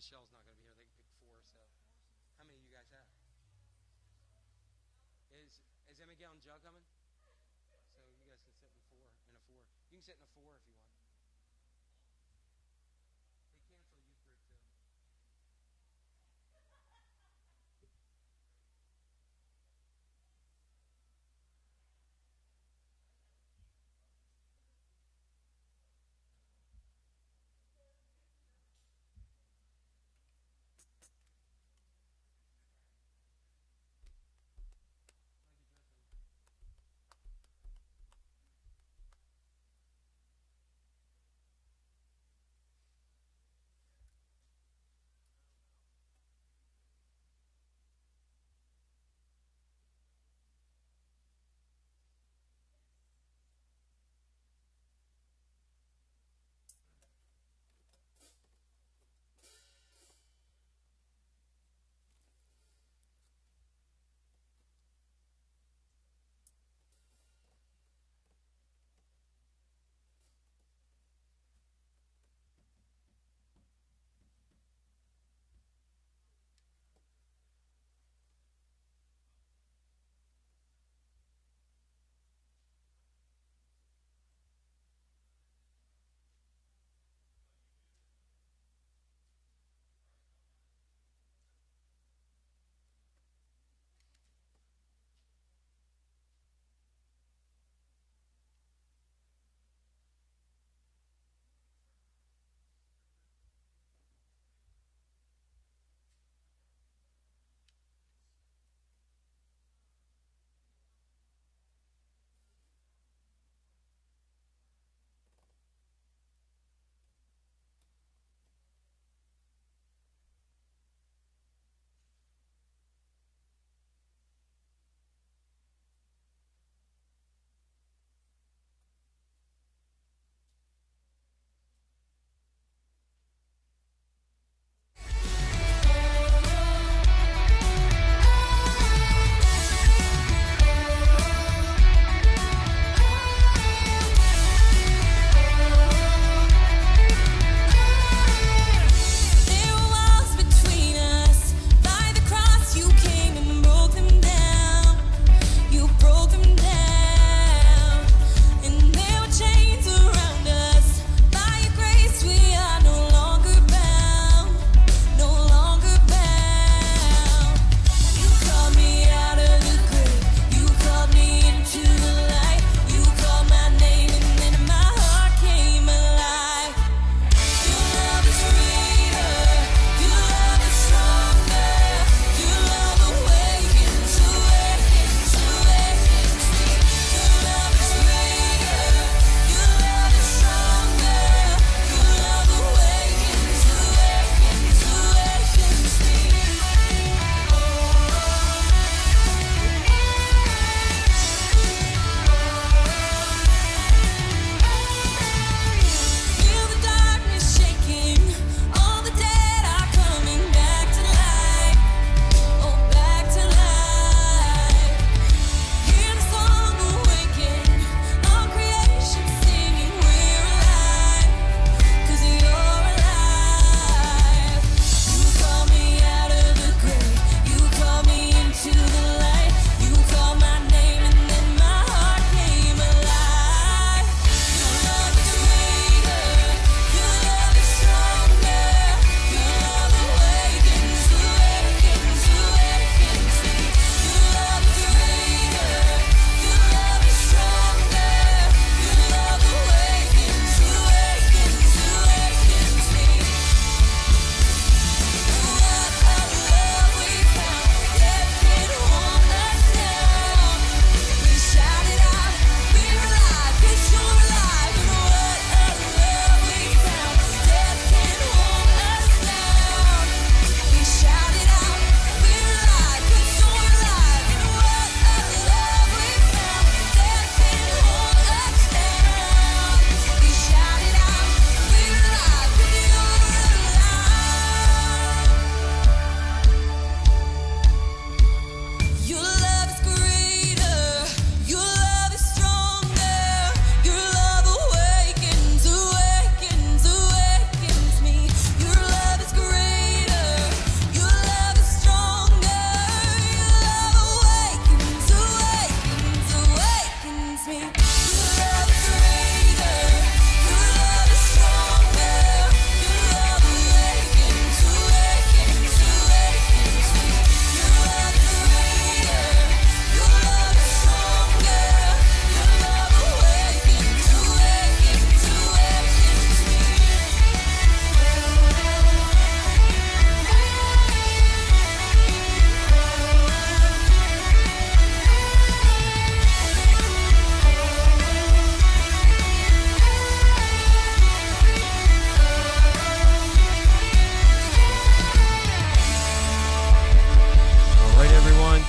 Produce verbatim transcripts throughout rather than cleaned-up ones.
Michelle's not going to be here. They can pick four. So, how many of you guys have? Is is Emma Gail and Joe coming? So you guys can sit in four in a four. You can sit in a four if you want. They cancel youth group too.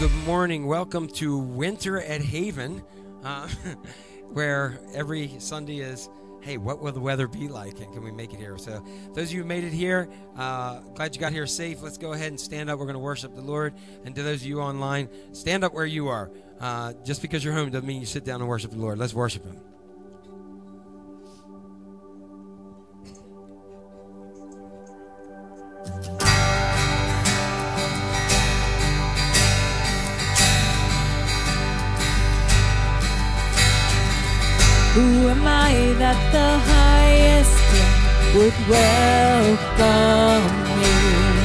Good morning. Welcome to Winter at Haven, uh, where every Sunday is, hey, what will the weather be like, and can we make it here? So those of you who made it here, uh, glad you got here safe. Let's go ahead and stand up. We're going to worship the Lord. And to those of you online, stand up where you are. Uh, just because you're home doesn't mean you sit down and worship the Lord. Let's worship Him. Who am I that the highest would welcome me?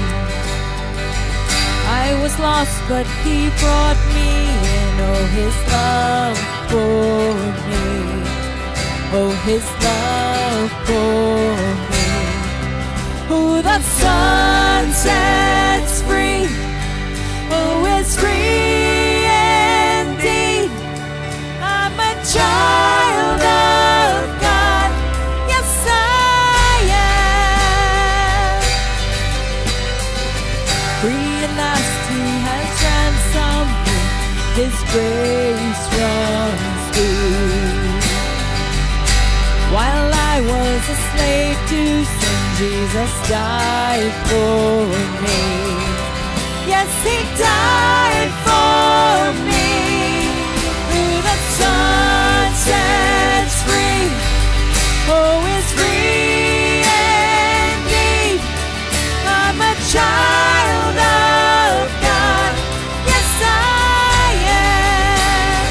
I was lost, but He brought me in. Oh, His love for me. Oh, His love for me. Who the Son sets free, who is free indeed. I'm a child of God, yes I am. Free at last He has ransomed me, His grace runs deep. While I was a slave to sin, Jesus died for me. Yes, He died for me. Who the Son sets free, oh, is free indeed. I'm a child of God, yes I am.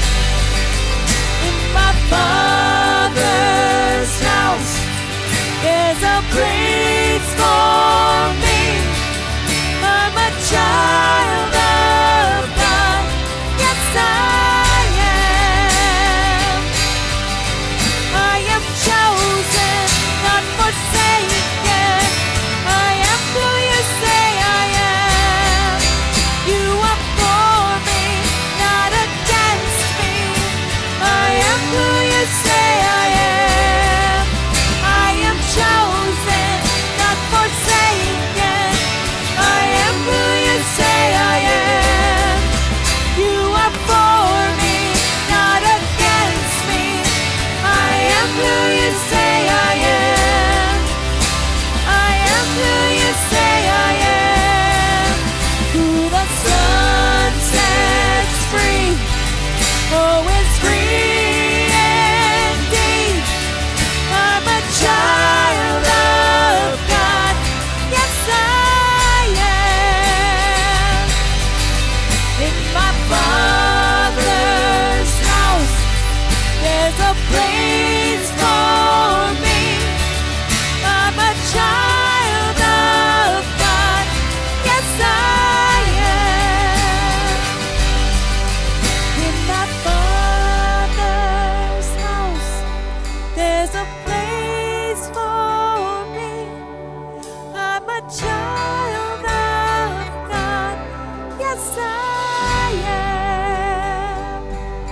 In my Father's house there's a place for me. I'm a child of God, yes I am. I am chosen, not forsaken. I am who you say I am. You are for me, not against me. I am who you say I am. I am chosen, not forsaken. I am who you say I am. You are for me, not against me. I am who you say I am. I am who you say I am. Who the Son sets free, oh, is free indeed. I'm a child of God, yes I am. In my Father's house there's a place for me. I'm a child of God, yes I am. In my Father's house there's a place for me. I'm a child of God, yes I am.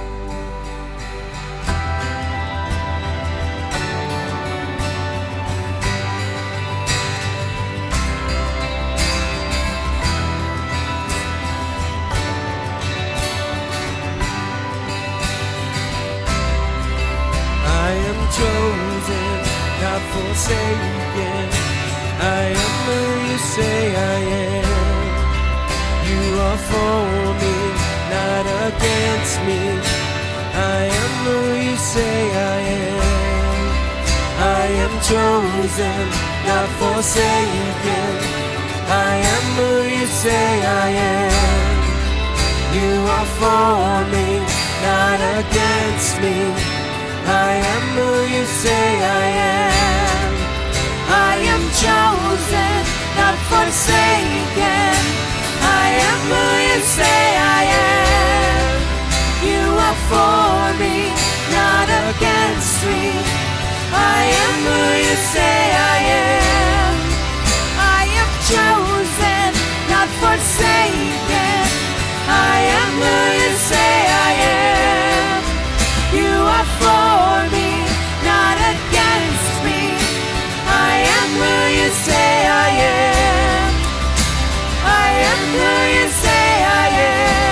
I am chosen, not forsaken. I am who you say I am. You are for me, not against me. I am who you say I am. I am chosen, not forsaken. I am who you say I am. You are for me, not against me. I am who you say I am. I am chosen, not forsaken. I am who you say I am. You are for me, not against me. I am who you say I am. I am chosen, not forsaken. I am who you say I am. You are for me, not against me. I am who you say I am. I am who you say I am.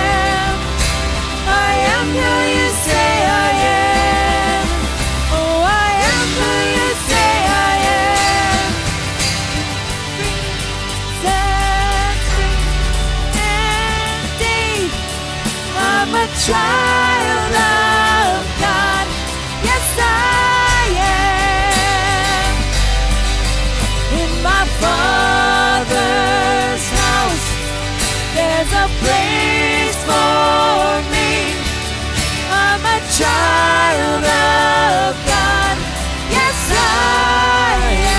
child of God. Yes, I am. In my Father's house, there's a place for me. I'm a child of God. Yes, I am.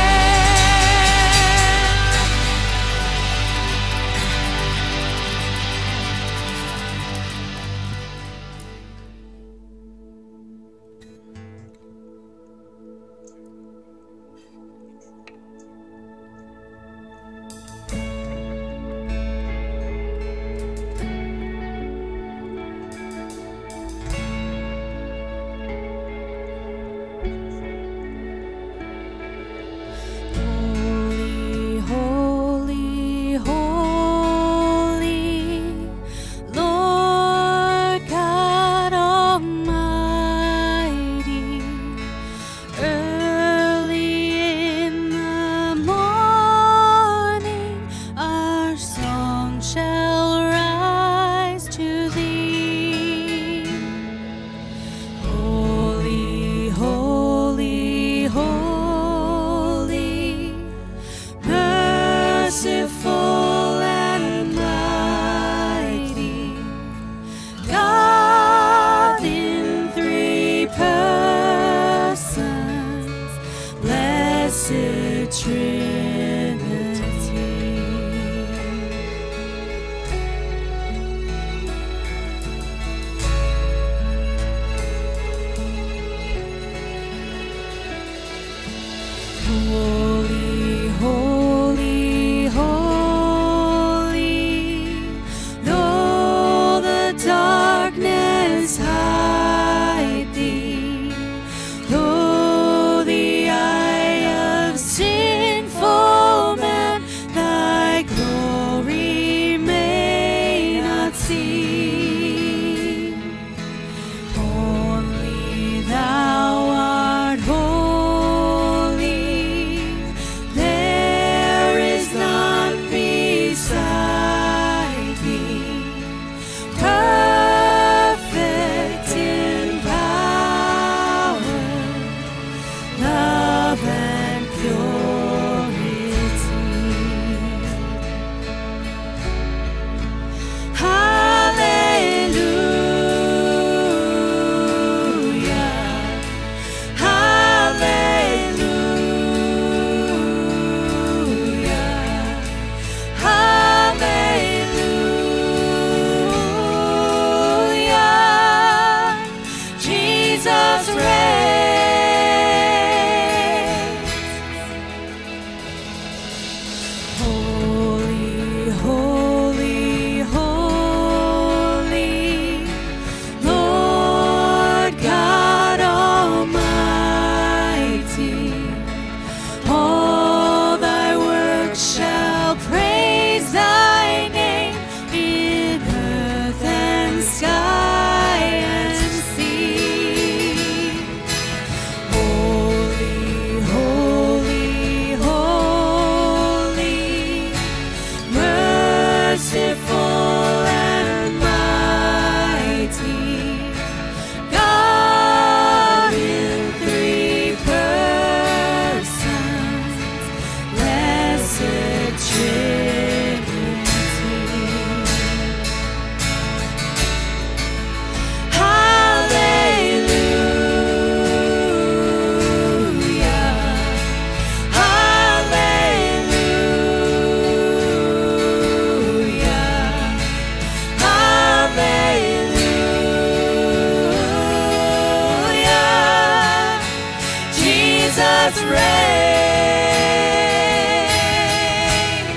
Holy, holy, Lord God Almighty. Early in the morning, our song shall rise to Thee. Holy, holy, holy, merciful and mighty, God in three persons, blessed Trinity. Holy, holy, holy, though the darkness hide Thee, though the eye of sinful man Thy glory may not see, only Thou art holy. There is none beside Thee, perfect in power, love and purity. Hallelujah, hallelujah, hallelujah. Jesus reigns. Holy, holy, holy, Lord God Almighty. All Thy works shall praise Thy name in earth and sky and sea. Holy, holy, holy, merciful and mighty, God in three persons, blessed Trinity. Hallelujah, hallelujah, hallelujah. Jesus reigns.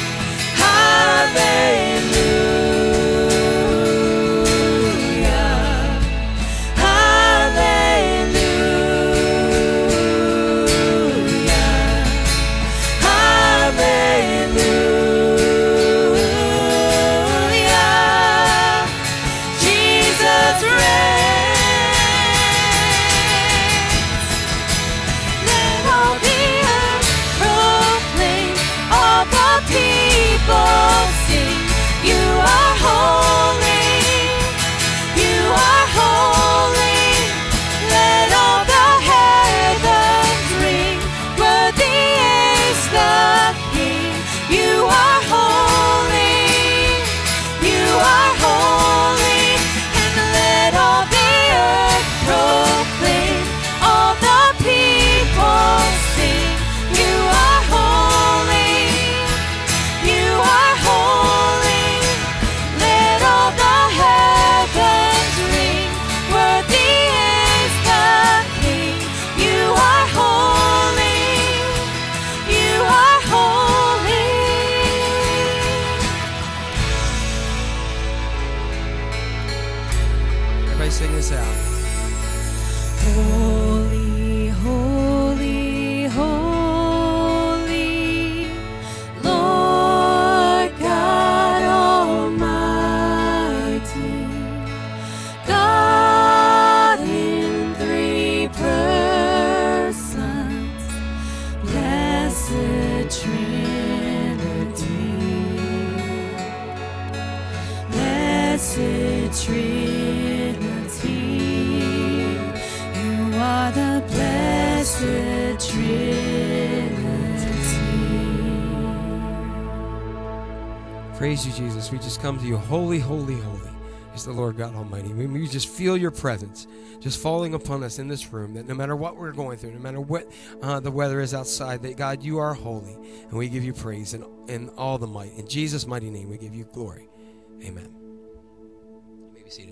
Hallelujah, hallelujah, hallelujah. Jesus reigns. Let all Sing this out. Holy, holy, holy, Lord God Almighty, God in three persons, blessed Trinity, blessed Trinity, you are the blessed Trinity. Praise you, Jesus. We just come to you. Holy, holy, holy is the Lord God Almighty. We, we just feel your presence just falling upon us in this room, that no matter what we're going through, no matter what uh, the weather is outside, that God, you are holy, and we give you praise and, and all the might. In Jesus' mighty name, we give you glory. Amen. You may be seated.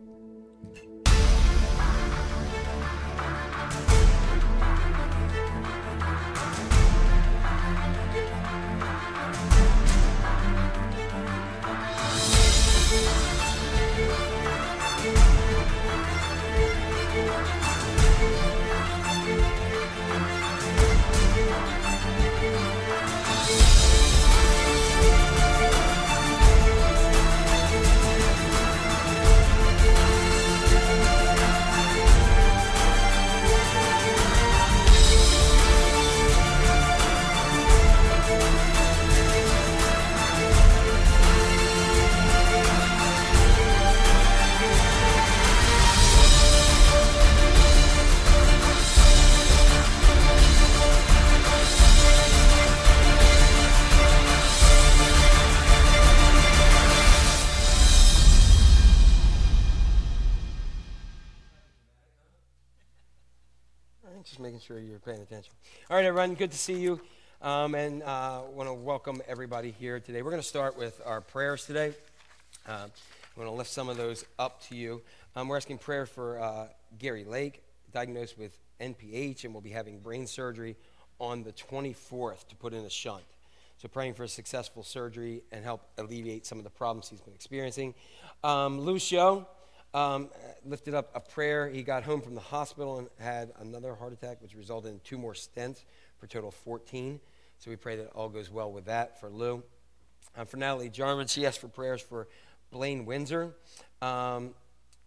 Just making sure you're paying attention. All right, everyone, good to see you. Um, and I uh, want to welcome everybody here today. We're going to start with our prayers today. Uh, I'm going to lift some of those up to you. Um, we're asking prayer for uh, Gary Lake, diagnosed with N P H, and will be having brain surgery on the twenty-fourth to put in a shunt. So praying for a successful surgery and help alleviate some of the problems he's been experiencing. Um, Lucio. Um, lifted up a prayer. He got home from the hospital and had another heart attack, which resulted in two more stents for a total of fourteen. So we pray that all goes well with that for Lou. Um, for Natalie Jarman, she asked for prayers for Blaine Windsor um,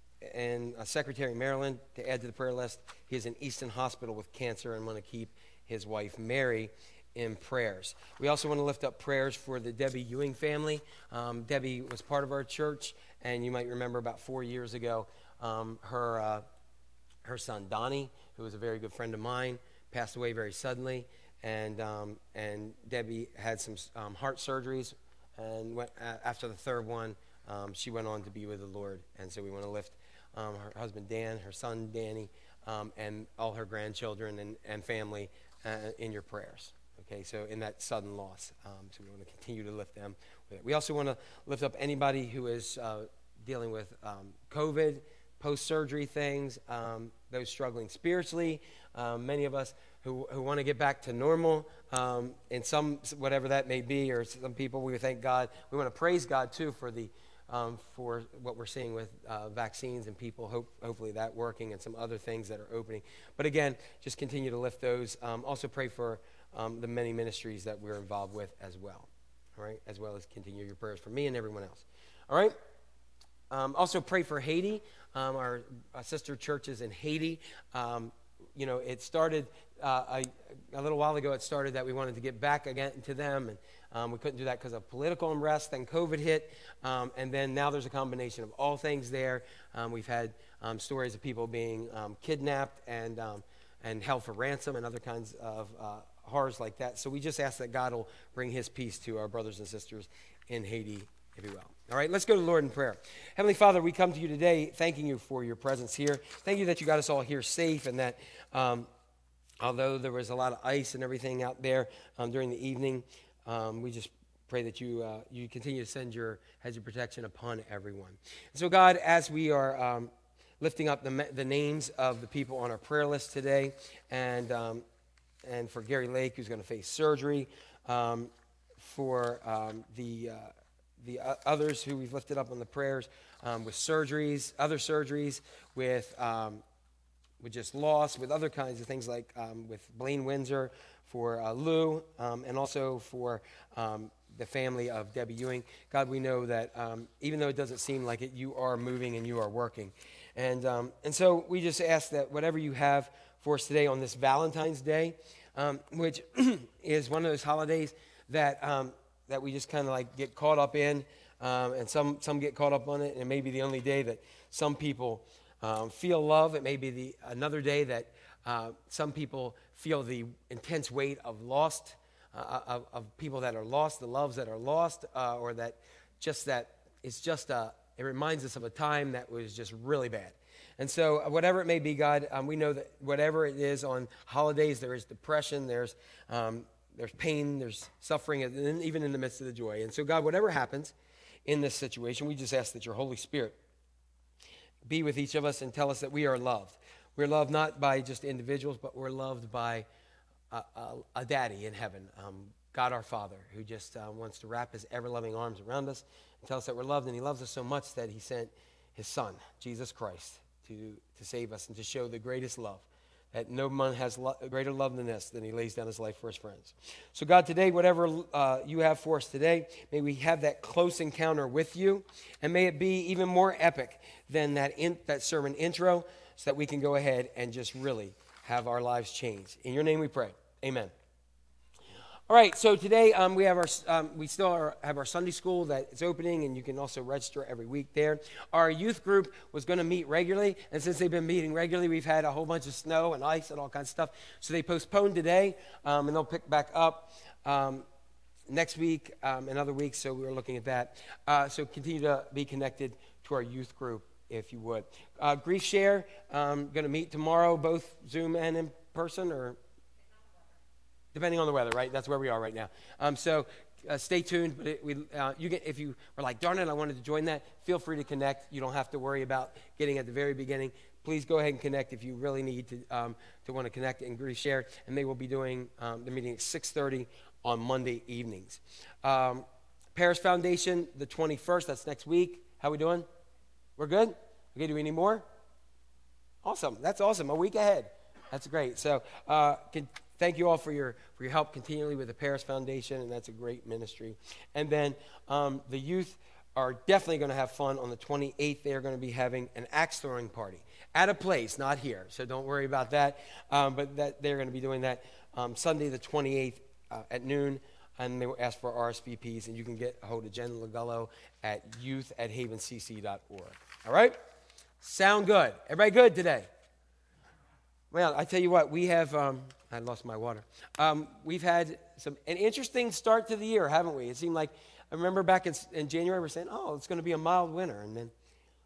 and uh, Secretary Maryland to add to the prayer list. He is in Easton Hospital with cancer and want to keep his wife Mary in prayers. We also want to lift up prayers for the Debbie Ewing family. Um, Debbie was part of our church, and you might remember about four years ago, um, her uh, her son Donnie, who was a very good friend of mine, passed away very suddenly, and um, and Debbie had some um, heart surgeries, and went, uh, after the third one, um, she went on to be with the Lord, and so we want to lift um, her husband Dan, her son Danny, um, and all her grandchildren and, and family uh, in your prayers. Okay, so in that sudden loss, um, so we want to continue to lift them with it. We also want to lift up anybody who is uh, dealing with um, COVID, post-surgery things, um, those struggling spiritually, um, many of us who, who want to get back to normal, um, in some, whatever that may be, or some people, we thank God. We want to praise God, too, for the um, for what we're seeing with uh, vaccines and people, hope, hopefully that working, and some other things that are opening. But again, just continue to lift those. Um, also pray for Um, the many ministries that we're involved with as well, all right, as well as continue your prayers for me and everyone else, all right? Um, also pray for Haiti. Um, our, our sister churches in Haiti, um, you know, it started uh, a, a little while ago, it started that we wanted to get back again to them, and um, we couldn't do that because of political unrest. Then COVID hit, um, and then now there's a combination of all things there. Um, we've had um, stories of people being um, kidnapped and, um, and held for ransom and other kinds of uh, horrors like that. So we just ask that God will bring his peace to our brothers and sisters in Haiti, if you will. All right, let's go to the Lord in prayer. Heavenly Father, we come to you today thanking you for your presence here. Thank you that you got us all here safe, and that um, although there was a lot of ice and everything out there um, during the evening, um, we just pray that you uh, you continue to send your hedge of protection upon everyone. And so God, as we are um, lifting up the, the names of the people on our prayer list today, and um, and for Gary Lake, who's going to face surgery, um, for um, the uh, the uh, others who we've lifted up on the prayers um, with surgeries, other surgeries, with um, with just loss, with other kinds of things like um, with Blaine Windsor, for uh, Lou, um, and also for um, the family of Debbie Ewing. God, we know that um, even though it doesn't seem like it, you are moving and you are working. And um, and so we just ask that whatever you have for us today on this Valentine's Day, um, which is one of those holidays that um, that we just kind of like get caught up in, um, and some some get caught up on it, and it may be the only day that some people um, feel love. It may be the another day that uh, some people feel the intense weight of lost, uh, of, of people that are lost, the loves that are lost, uh, or that just that it's just a, it reminds us of a time that was just really bad. And so uh, whatever it may be, God, um, we know that whatever it is on holidays, there is depression, there's um, there's pain, there's suffering, and then even in the midst of the joy. And so, God, whatever happens in this situation, we just ask that your Holy Spirit be with each of us and tell us that we are loved. We're loved not by just individuals, but we're loved by a, a, a daddy in heaven, um, God our Father, who just uh, wants to wrap his ever-loving arms around us and tell us that we're loved, and he loves us so much that he sent his Son, Jesus Christ, to, to save us and to show the greatest love, that no man has lo- greater love than this, than he lays down his life for his friends. So God, today, whatever uh, you have for us today, may we have that close encounter with you, and may it be even more epic than that, in, that sermon intro, so that we can go ahead and just really have our lives changed. In your name we pray. Amen. All right, so today um, we have our um, we still are, have our Sunday school that is opening, and you can also register every week there. Our youth group was going to meet regularly, and since they've been meeting regularly, we've had a whole bunch of snow and ice and all kinds of stuff. So they postponed today, um, and they'll pick back up um, next week um, and other weeks. So we were looking at that. Uh, so continue to be connected to our youth group, if you would. Uh, Grief Share, um, going to meet tomorrow, both Zoom and in person, or depending on the weather, right? That's where we are right now. Um, so uh, stay tuned. But it, we, uh, you get, if you were like, darn it, I wanted to join that, feel free to connect. You don't have to worry about getting at the very beginning. Please go ahead and connect if you really need to um, to want to connect and Grief Share. And they will be doing um, the meeting at six thirty on Monday evenings. Um, Paris Foundation, the twenty-first, that's next week. How we doing? We're good? Okay, do we need more? Awesome. That's awesome. A week ahead. That's great. So uh, can, thank you all for your for your help continually with the Paris Foundation, and that's a great ministry. And then um, the youth are definitely going to have fun on the twenty-eighth. They are going to be having an axe throwing party at a place, not here. So don't worry about that. Um, but that they're going to be doing that um, Sunday the twenty-eighth uh, at noon. And they will ask for R S V Ps, and you can get a hold of Jen Lagullo at youth at haven c c dot org. All right? Sound good? Everybody good today? Well, I tell you what, we have, um, I lost my water. Um, we've had some an interesting start to the year, haven't we? It seemed like, I remember back in, in January, we were saying, oh, it's going to be a mild winter. And then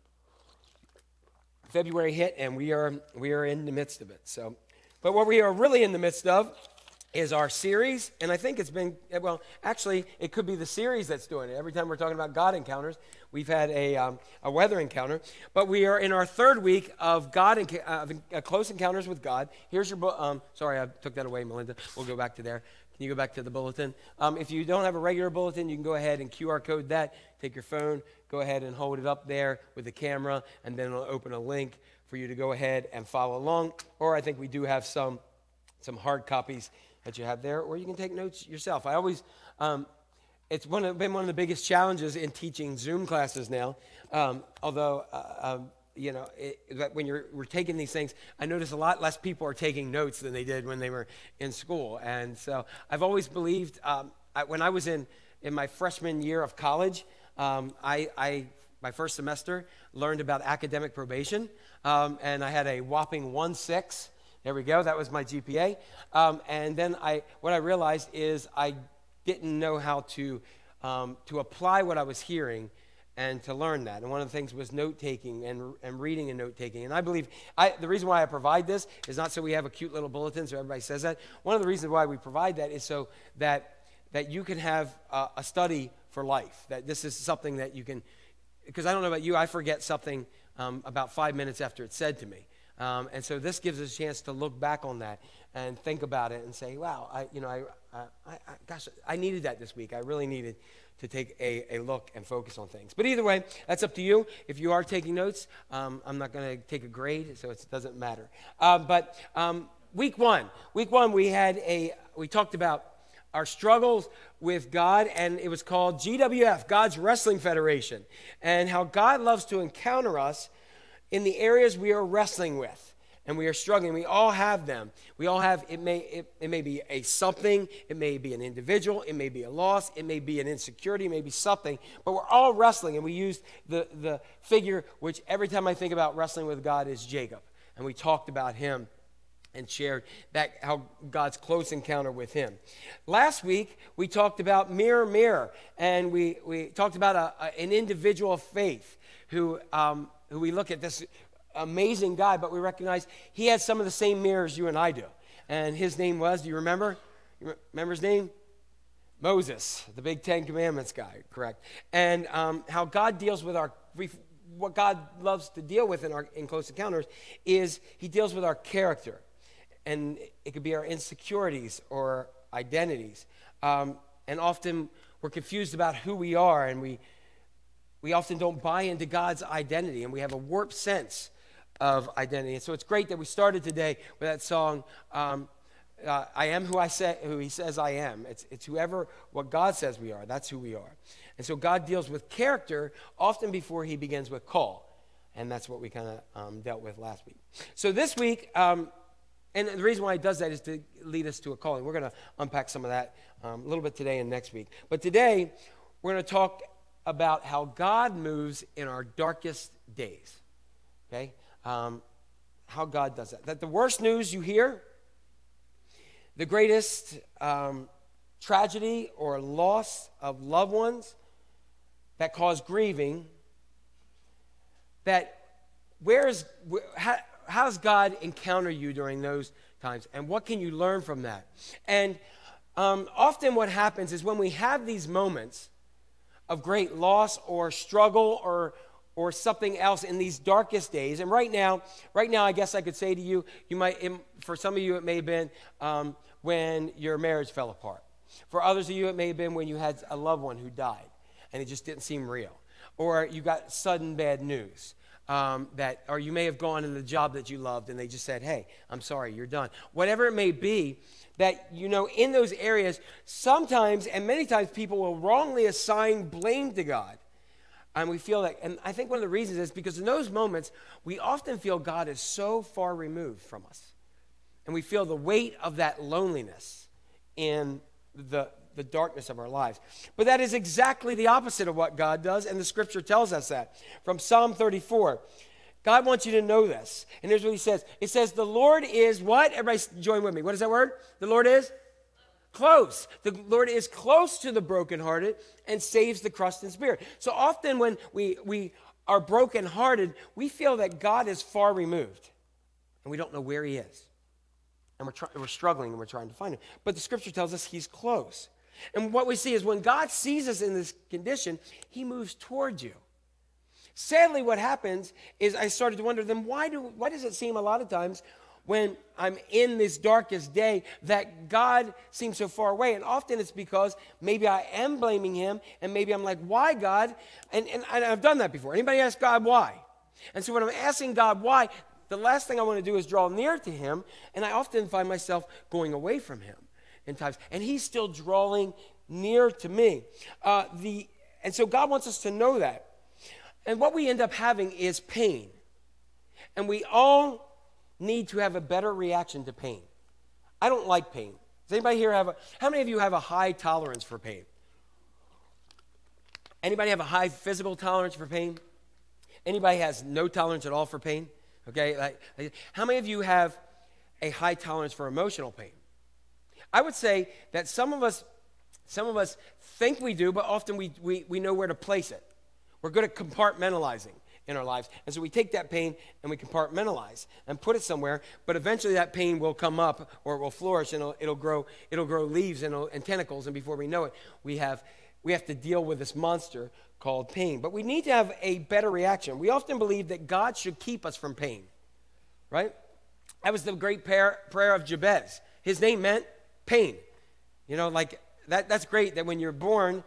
February hit, and we are we are in the midst of it. So, but what we are really in the midst of is our series, and I think it's been, well, actually, it could be the series that's doing it. Every time we're talking about God encounters, we've had a um, a weather encounter, but we are in our third week of God enc- uh, close encounters with God. Here's your book. Um, sorry, I took that away, Melinda. We'll go back to there. Can you go back to the bulletin? Um, if you don't have a regular bulletin, you can go ahead and Q R code that. Take your phone, go ahead and hold it up there with the camera, and then it'll open a link for you to go ahead and follow along. Or I think we do have some some hard copies that you have there, or you can take notes yourself. I always, um, it's one of, been one of the biggest challenges in teaching Zoom classes now. Um, although, uh, um, you know, it, that when you're we're taking these things, I notice a lot less people are taking notes than they did when they were in school. And so I've always believed, um, I, when I was in, in my freshman year of college, um, I, I, my first semester, learned about academic probation, um, and I had a whopping one six. There we go. That was my G P A. Um, and then I, what I realized is I didn't know how to um, to apply what I was hearing and to learn that. And one of the things was note-taking and and reading and note-taking. And I believe I, the reason why I provide this is not so we have a cute little bulletin so everybody says that. One of the reasons why we provide that is so that that you can have uh, a study for life. That this is something that you can, because I don't know about you, I forget something um, about five minutes after it's said to me. Um, and so this gives us a chance to look back on that and think about it and say, wow, I, you know, I, I, I, gosh, I needed that this week. I really needed to take a, a look and focus on things. But either way, that's up to you. If you are taking notes, um, I'm not going to take a grade, so it doesn't matter. Uh, but um, week one, week one, we had a, we talked about our struggles with God, and it was called G W F, God's Wrestling Federation, and how God loves to encounter us in the areas we are wrestling with. And we are struggling. We all have them. We all have, it may it, it may be a something, it may be an individual, it may be a loss, it may be an insecurity, it may be something, but we're all wrestling. And we used the, the figure, which every time I think about wrestling with God, is Jacob. And we talked about him and shared that how God's close encounter with him. Last week, we talked about mirror, mirror, and we, we talked about a, a, an individual of faith who, um, who we look at this amazing guy, but we recognize he had some of the same mirrors you and I do. And his name was, do you remember? You remember his name? Moses, the big Ten Commandments guy, correct? And um, how God deals with our, what God loves to deal with in our in close encounters is he deals with our character. And it could be our insecurities or identities. Um, and often we're confused about who we are, and we we often don't buy into God's identity, and we have a warped sense of identity. And so it's great that we started today with that song, um, uh, I am who I say, who he says I am. It's, it's whoever, what God says we are, that's who we are. And so God deals with character often before he begins with call. And that's what we kind of um, dealt with last week. So this week, um, and the reason why he does that is to lead us to a calling. We're going to unpack some of that um, a little bit today and next week. But today, we're going to talk about how God moves in our darkest days. Okay? Um, how God does that. That the worst news you hear, the greatest um, tragedy or loss of loved ones that cause grieving, that where is, where, how, how does God encounter you during those times? And what can you learn from that? And um, often what happens is when we have these moments of great loss or struggle or or something else in these darkest days. And right now, right now, I guess I could say to you, you might, for some of you, it may have been um, when your marriage fell apart. For others of you, it may have been when you had a loved one who died and it just didn't seem real. Or you got sudden bad news. Um, that, or you may have gone in the job that you loved and they just said, hey, I'm sorry, you're done. Whatever it may be, that, you know, in those areas, sometimes and many times people will wrongly assign blame to God. And we feel that, and I think one of the reasons is because in those moments, we often feel God is so far removed from us. And we feel the weight of that loneliness in the, the darkness of our lives. But that is exactly the opposite of what God does, and the scripture tells us that. From Psalm thirty-four, God wants you to know this. And here's what he says. It says, the Lord is what? Everybody join with me. What is that word? The Lord is? Close. The Lord is close to the brokenhearted and saves the crushed in spirit. So often when we, we are brokenhearted, we feel that God is far removed and we don't know where he is. And we're, try, we're struggling and we're trying to find him. But the scripture tells us he's close. And what we see is when God sees us in this condition, he moves towards you. Sadly, what happens is I started to wonder, then why do why does it seem a lot of times when I'm in this darkest day that God seems so far away? And often it's because maybe I am blaming him, and maybe I'm like, why, God? And, and I've done that before. Anybody ask God why? And so when I'm asking God why, the last thing I want to do is draw near to him, and I often find myself going away from him in times. And he's still drawing near to me. Uh, the And so God wants us to know that. And what we end up having is pain. And we all need to have a better reaction to pain. I don't like pain. Does anybody here have a, how many of you have a high tolerance for pain? Anybody have a high physical tolerance for pain? Anybody has no tolerance at all for pain? Okay, like, how many of you have a high tolerance for emotional pain? I would say that some of us, some of us think we do, but often we, we, we know where to place it. We're good at compartmentalizing in our lives. And so we take that pain and we compartmentalize and put it somewhere, but eventually that pain will come up or it will flourish and it'll, it'll grow it'll grow leaves and, and tentacles, and before we know it, we have we have to deal with this monster called pain. But we need to have a better reaction. We often believe that God should keep us from pain, right? That was the great prayer, prayer of Jabez. His name meant pain. You know, like that that's great that when you're born,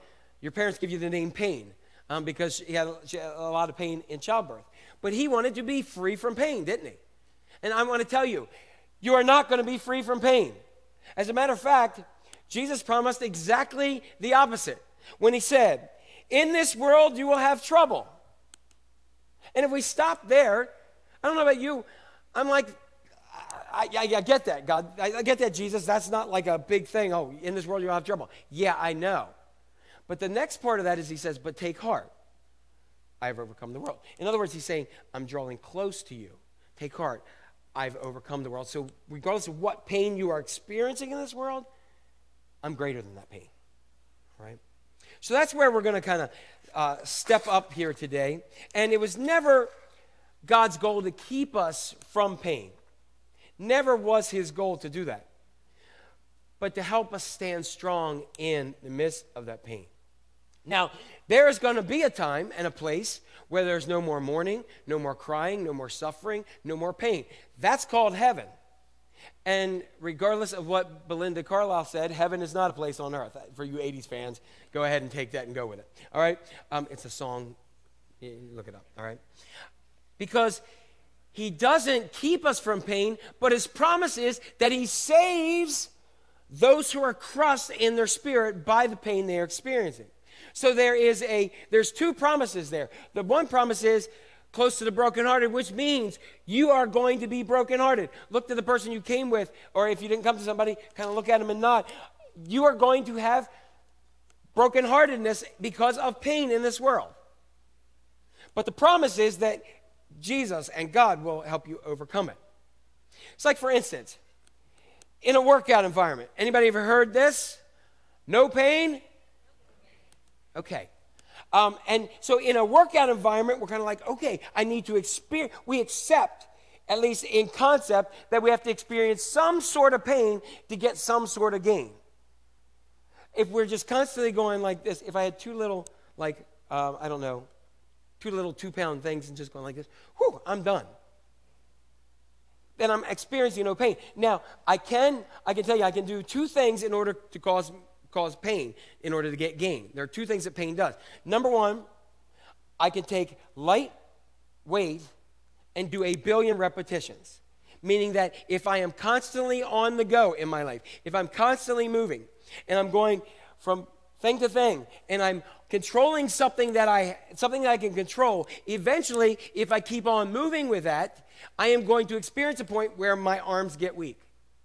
Your parents give you the name pain um, because she had, she had a lot of pain in childbirth. But he wanted to be free from pain, didn't he? And I want to tell you, you are not going to be free from pain. As a matter of fact, Jesus promised exactly the opposite when he said, in this world you will have trouble. And if we stop there, I don't know about you, I'm like, I, I, I get that, God. I, I get that, Jesus. That's not like a big thing. Oh, in this world you'll have trouble. Yeah, I know. But the next part of that is he says, but take heart. I have overcome the world. In other words, he's saying, I'm drawing close to you. Take heart. I've overcome the world. So regardless of what pain you are experiencing in this world, I'm greater than that pain. Right? So that's where we're going to kind of uh, step up here today. And it was never God's goal to keep us from pain. Never was his goal to do that. But to help us stand strong in the midst of that pain. Now, there is going to be a time and a place where there's no more mourning, no more crying, no more suffering, no more pain. That's called heaven. And regardless of what Belinda Carlisle said, heaven is not a place on earth. For you eighties fans, go ahead and take that and go with it. All right? Um, it's a song. Look it up. All right? Because he doesn't keep us from pain, but his promise is that he saves those who are crushed in their spirit by the pain they are experiencing. So there is a, there's two promises there. The one promise is close to the brokenhearted, which means you are going to be brokenhearted. Look to the person you came with, or if you didn't come to somebody, kind of look at them and nod. You are going to have brokenheartedness because of pain in this world. But the promise is that Jesus and God will help you overcome it. It's like, for instance, in a workout environment. Anybody ever heard this? No pain? Okay. Um, and so in a workout environment, we're kind of like, okay, I need to experience, we accept, at least in concept, that we have to experience some sort of pain to get some sort of gain. If we're just constantly going like this, if I had two little, like, uh, I don't know, two little two-pound things and just going like this, whew, I'm done. Then I'm experiencing no pain. Now, I can, I can tell you, I can do two things in order to cause cause pain in order to get gain. There are two things that pain does. Number one, I can take light weight and do a billion repetitions, meaning that if I am constantly on the go in my life, if I'm constantly moving and I'm going from thing to thing and I'm controlling something that I something that I can control, eventually, if I keep on moving with that, I am going to experience a point where my arms get weak.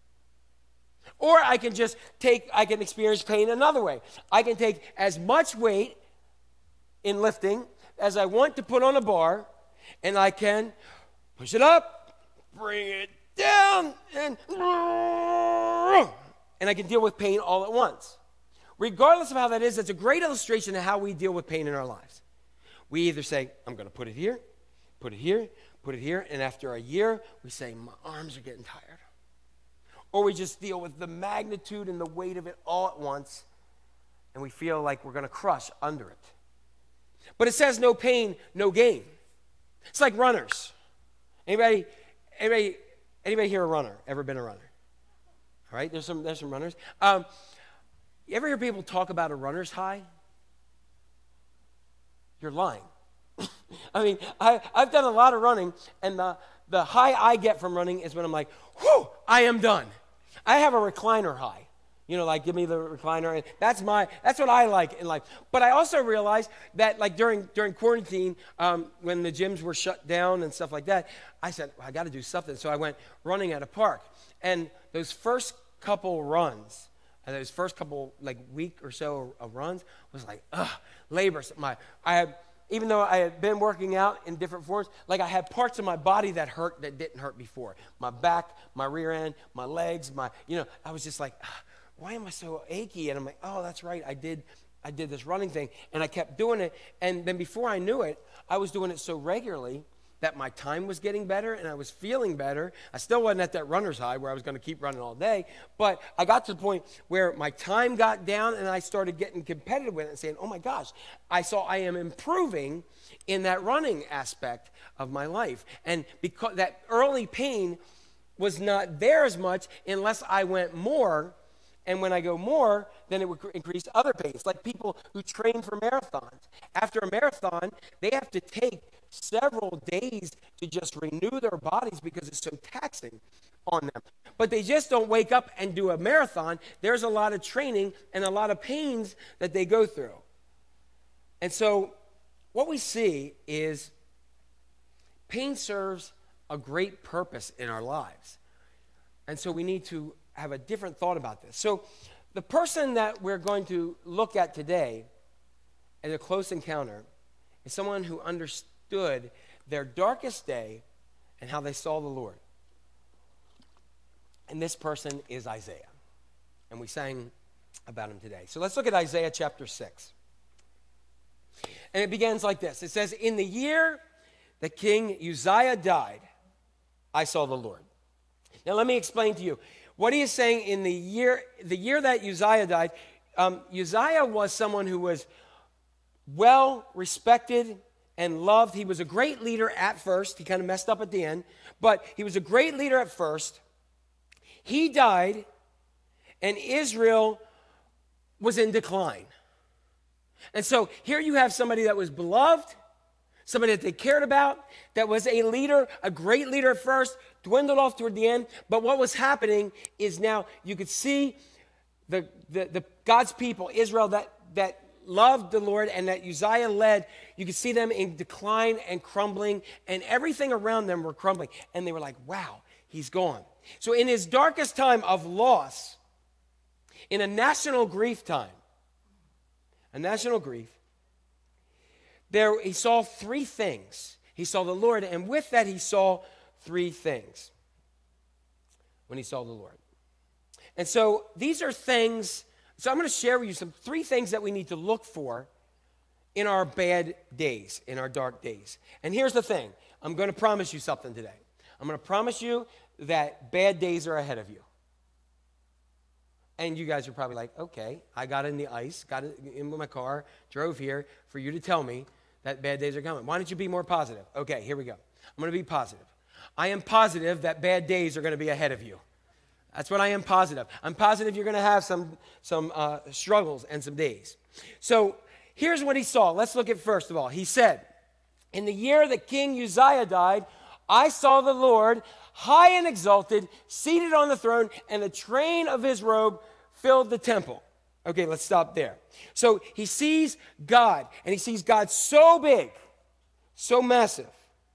Or I can just take, I can experience pain another way. I can take as much weight in lifting as I want to put on a bar, and I can push it up, bring it down, and, and I can deal with pain all at once. Regardless of how that is, that's a great illustration of how we deal with pain in our lives. We either say, I'm going to put it here, put it here, put it here, and after a year, we say, my arms are getting tired. Or we just deal with the magnitude and the weight of it all at once, and we feel like we're going to crush under it. But it says no pain, no gain. It's like runners. Anybody, anybody, anybody here a runner? Ever been a runner? All right, there's some, there's some runners. Um, you ever hear people talk about a runner's high? You're lying. I mean, I, I've done a lot of running, and the, the high I get from running is when I'm like, whew, I am done. I have a recliner high. You know, like, give me the recliner. And that's my, that's what I like in life. But I also realized that, like, during during quarantine, um, when the gyms were shut down and stuff like that, I said, well, I got to do something. So I went running at a park. And those first couple runs, and those first couple, like, week or so of runs was like, ugh, labor. My, I had, even though I had been working out in different forms, like I had parts of my body that hurt that didn't hurt before. My back, my rear end, my legs, my, you know, I was just like, why am I so achy? And I'm like, oh, that's right. I did, I did this running thing. And I kept doing it. And then before I knew it, I was doing it so regularly that my time was getting better and I was feeling better. I still wasn't at that runner's high where I was going to keep running all day, but I got to the point where my time got down and I started getting competitive with it and saying, oh my gosh, I saw I am improving in that running aspect of my life. And because that early pain was not there as much unless I went more And when I go more, then it would cr- increase other pains. Like people who train for marathons. After a marathon, they have to take several days to just renew their bodies because it's so taxing on them. But they just don't wake up and do a marathon. There's a lot of training and a lot of pains that they go through. And so what we see is pain serves a great purpose in our lives. And so we need to have a different thought about this. So the person that we're going to look at today as a close encounter is someone who understood their darkest day and how they saw the Lord. And this person is Isaiah. And we sang about him today. So let's look at Isaiah chapter six. And it begins like this. It says, in the year that King Uzziah died, I saw the Lord. Now let me explain to you. What he is saying in the year, the year that Uzziah died, um, Uzziah was someone who was well respected and loved. He was a great leader at first. He kind of messed up at the end. But he was a great leader at first. He died, and Israel was in decline. And so here you have somebody that was beloved, somebody that they cared about, that was a leader, a great leader at first, dwindled off toward the end. But what was happening is now you could see the, the, the God's people, Israel, that, that loved the Lord and that Uzziah led, you could see them in decline and crumbling, and everything around them were crumbling. And they were like, wow, he's gone. So in his darkest time of loss, in a national grief time, a national grief, there he saw three things. He saw the Lord, and with that he saw three things when he saw the Lord. And so these are things, so I'm going to share with you some three things that we need to look for in our bad days, in our dark days. And here's the thing. I'm going to promise you something today. I'm going to promise you that bad days are ahead of you. And you guys are probably like, okay, I got in the ice, got in my car, drove here for you to tell me that bad days are coming. Why don't you be more positive? Okay, here we go. I'm going to be positive. I am positive that bad days are going to be ahead of you. That's what I am positive. I'm positive you're going to have some, some uh, struggles and some days. So here's what he saw. Let's look at first of all. He said, in the year that King Uzziah died, I saw the Lord high and exalted, seated on the throne, and the train of his robe filled the temple. Okay, let's stop there. So he sees God, and he sees God so big, so massive,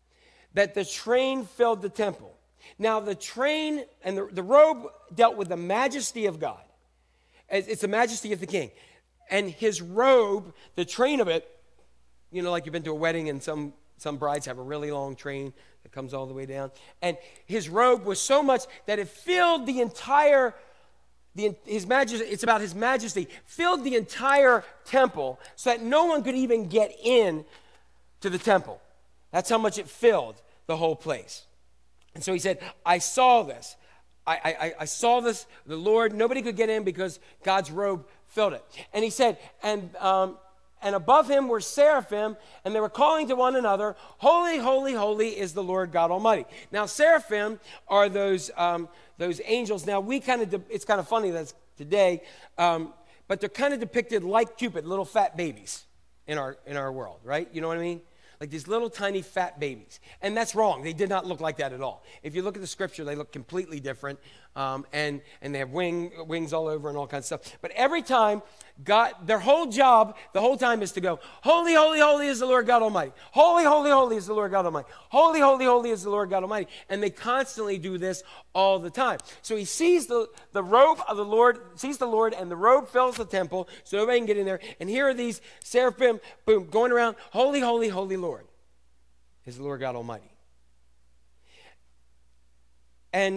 that the train filled the temple. Now, the train and the, the robe dealt with the majesty of God. It's the majesty of the king. And his robe, the train of it, you know, like you've been to a wedding and some, some brides have a really long train that comes all the way down. And his robe was so much that it filled the entire, the, his majesty, it's about his majesty, filled the entire temple so that no one could even get in to the temple. That's how much it filled the whole place. And so he said, I saw this. I, I, I saw this, the Lord, nobody could get in because God's robe filled it. And he said, and um, and above him were seraphim, and they were calling to one another, holy, holy, holy is the Lord God Almighty. Now, seraphim are those um, those angels. Now, we kind of, de- it's kind of funny that's today, um, but they're kind of depicted like Cupid, little fat babies in our in our world, right? You know what I mean? Like these little tiny fat babies. And that's wrong. They did not look like that at all. If you look at the scripture, they look completely different. Um, and, and they have wing, wings all over and all kinds of stuff. But every time, God, their whole job, the whole time is to go, holy, holy, holy is the Lord God Almighty. Holy, holy, holy is the Lord God Almighty. Holy, holy, holy is the Lord God Almighty. And they constantly do this all the time. So he sees the, the robe of the Lord, sees the Lord, and the robe fills the temple, so nobody can get in there. And here are these seraphim, boom, going around, holy, holy, holy Lord is the Lord God Almighty. And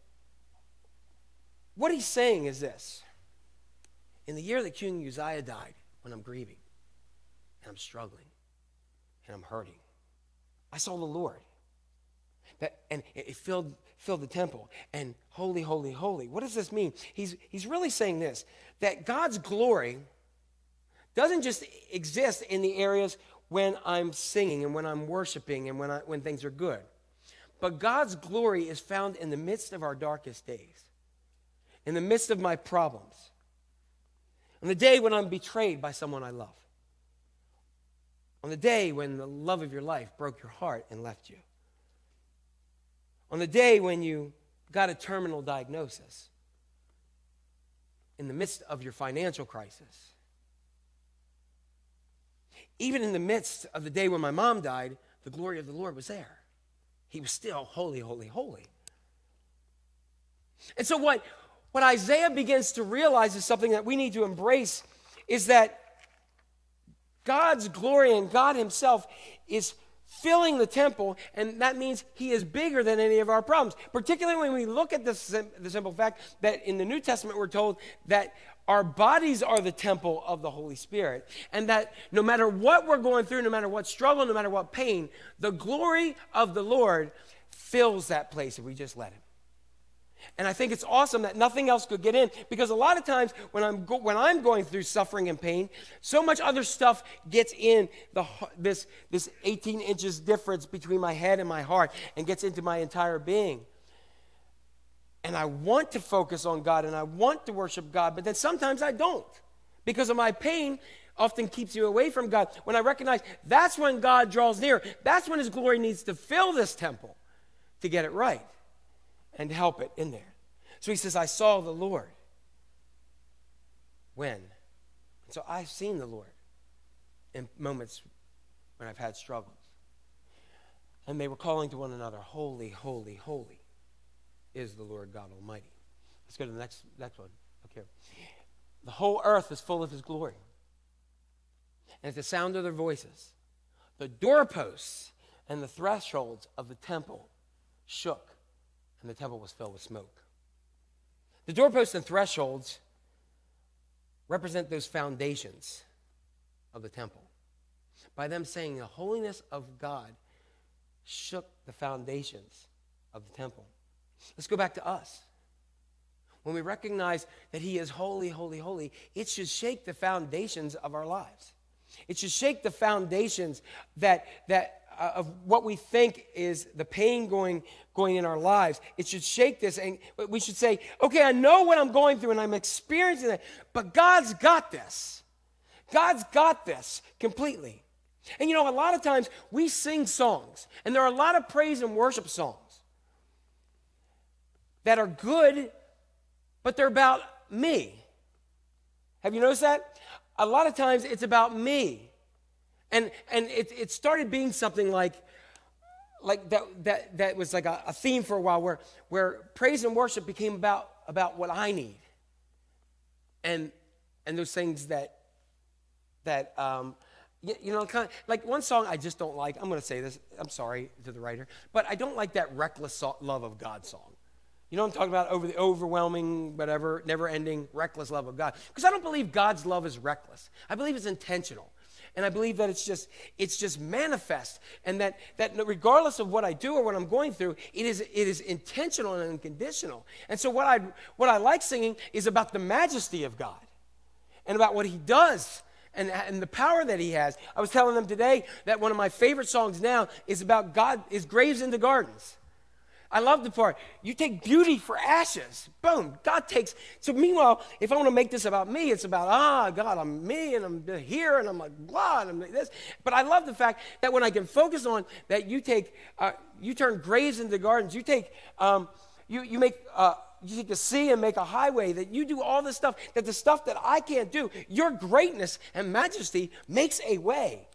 what he's saying is this. In the year that King Uzziah died, when I'm grieving, and I'm struggling, and I'm hurting, I saw the Lord. That, and it filled, filled the temple. And holy, holy, holy. What does this mean? He's, he's really saying this, that God's glory doesn't just exist in the areas when I'm singing and when I'm worshiping and when, I, when things are good. But God's glory is found in the midst of our darkest days. in the midst of my problems, on the day when I'm betrayed by someone I love, on the day when the love of your life broke your heart and left you, on the day when you got a terminal diagnosis, in the midst of your financial crisis, even in the midst of the day when my mom died, the glory of the Lord was there. He was still holy, holy, holy. And so what, what Isaiah begins to realize is something that we need to embrace, is that God's glory and God himself is filling the temple, and that means he is bigger than any of our problems. Particularly when we look at this, the simple fact that in the New Testament we're told that our bodies are the temple of the Holy Spirit, and that no matter what we're going through, no matter what struggle, no matter what pain, the glory of the Lord fills that place if we just let him. And I think it's awesome that nothing else could get in, because a lot of times when I'm go- when I'm going through suffering and pain, so much other stuff gets in the this this eighteen inches difference between my head and my heart and gets into my entire being. And I want to focus on God and I want to worship God, but then sometimes I don't, because of my pain often keeps you away from God. When I recognize that's when God draws near, that's when his glory needs to fill this temple to get it right and help it in there. So he says, I saw the Lord. When? And so I've seen the Lord in moments when I've had struggles. And they were calling to one another, holy, holy, holy is the Lord God Almighty. Let's go to the next, next one. Okay. The whole earth is full of his glory. And at the sound of their voices, the doorposts and the thresholds of the temple shook, and the temple was filled with smoke. The doorposts and thresholds represent those foundations of the temple. By them saying the holiness of God shook the foundations of the temple. Let's go back to us. When we recognize that he is holy, holy, holy, it should shake the foundations of our lives. It should shake the foundations that that uh, of what we think is the pain going going in our lives. It should shake this, and we should say, okay, I know what I'm going through and I'm experiencing it, but God's got this. God's got this completely. And you know, a lot of times we sing songs, and there are a lot of praise and worship songs that are good, but they're about me. Have you noticed that? A lot of times it's about me. And and it, it started being something like, like that that that was like a, a theme for a while, where where praise and worship became about, about what I need. And and those things that that um you, you know, kind of like one song I just don't like. I'm going to say this. I'm sorry to the writer, but I don't like that reckless so- love of God song. You know what I'm talking about? Over the overwhelming, whatever, never-ending, reckless love of God. Because I don't believe God's love is reckless. I believe it's intentional. And I believe that it's just it's just manifest, and that that regardless of what I do or what I'm going through, it is it is intentional and unconditional. And so what I what I like singing is about the majesty of God and about what he does and, and the power that he has. I was telling them today that one of my favorite songs now is about God, is Graves into Gardens. I love the part, you take beauty for ashes. Boom, God takes, so meanwhile, if I want to make this about me, it's about, ah, God, I'm me, and I'm here, and I'm like, blah, and I'm like this. But I love the fact that when I can focus on that you take, uh, you turn graves into gardens, you take, um, you, you make, uh, you take the sea and make a highway, that you do all this stuff, that the stuff that I can't do, your greatness and majesty makes a way.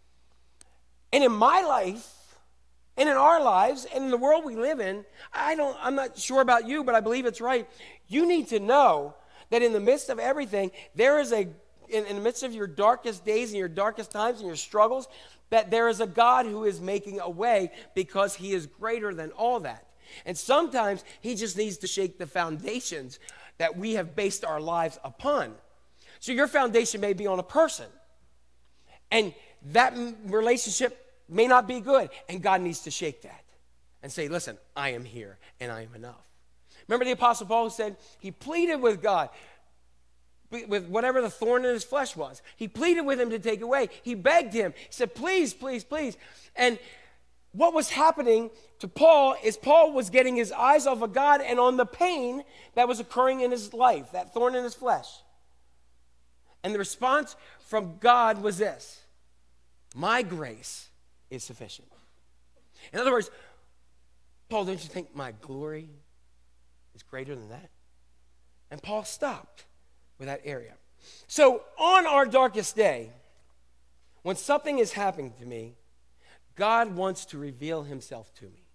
And in my life, and in our lives, and in the world we live in, I don't, I'm not sure about you, but I believe it's right. You need to know that in the midst of everything, there is a, in, in the midst of your darkest days and your darkest times and your struggles, that there is a God who is making a way, because he is greater than all that. And sometimes he just needs to shake the foundations that we have based our lives upon. So your foundation may be on a person, and that relationship may not be good, and God needs to shake that and say, listen, I am here and I am enough. Remember the Apostle Paul who said he pleaded with God with whatever the thorn in his flesh was. He pleaded with him to take away. He begged him. He said, please, please, please. And what was happening to Paul is Paul was getting his eyes off of God and on the pain that was occurring in his life, that thorn in his flesh. And the response from God was this: my grace is sufficient. In other words, Paul, don't you think my glory is greater than that? And Paul stopped with that area. So on our darkest day, when something is happening to me, God wants to reveal himself to me.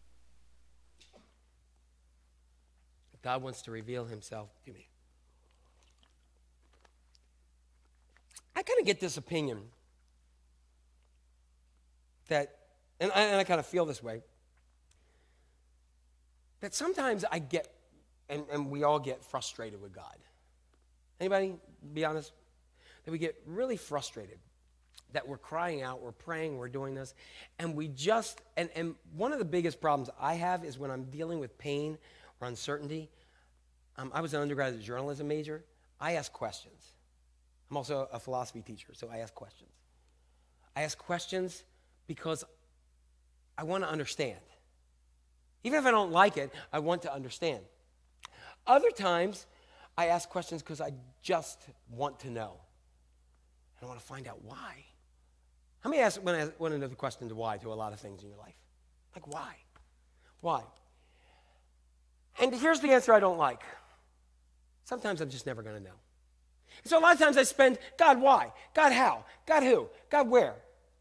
God wants to reveal himself to me. I kind of get this opinion that, and I, and I kind of feel this way, that sometimes I get, and, and we all get frustrated with God. Anybody, be honest? That we get really frustrated. That we're crying out, we're praying, we're doing this, and we just, and, and one of the biggest problems I have is when I'm dealing with pain or uncertainty. Um, I was an undergraduate journalism major. I ask questions. I'm also a philosophy teacher, so I ask questions. I ask questions because I want to understand. Even if I don't like it, I want to understand. Other times, I ask questions because I just want to know. And I want to find out why. How many ask when I went into the question to why to a lot of things in your life? Like, why? Why? And here's the answer I don't like. Sometimes I'm just never going to know. So a lot of times I spend, God, why? God, how? God, who? God, where?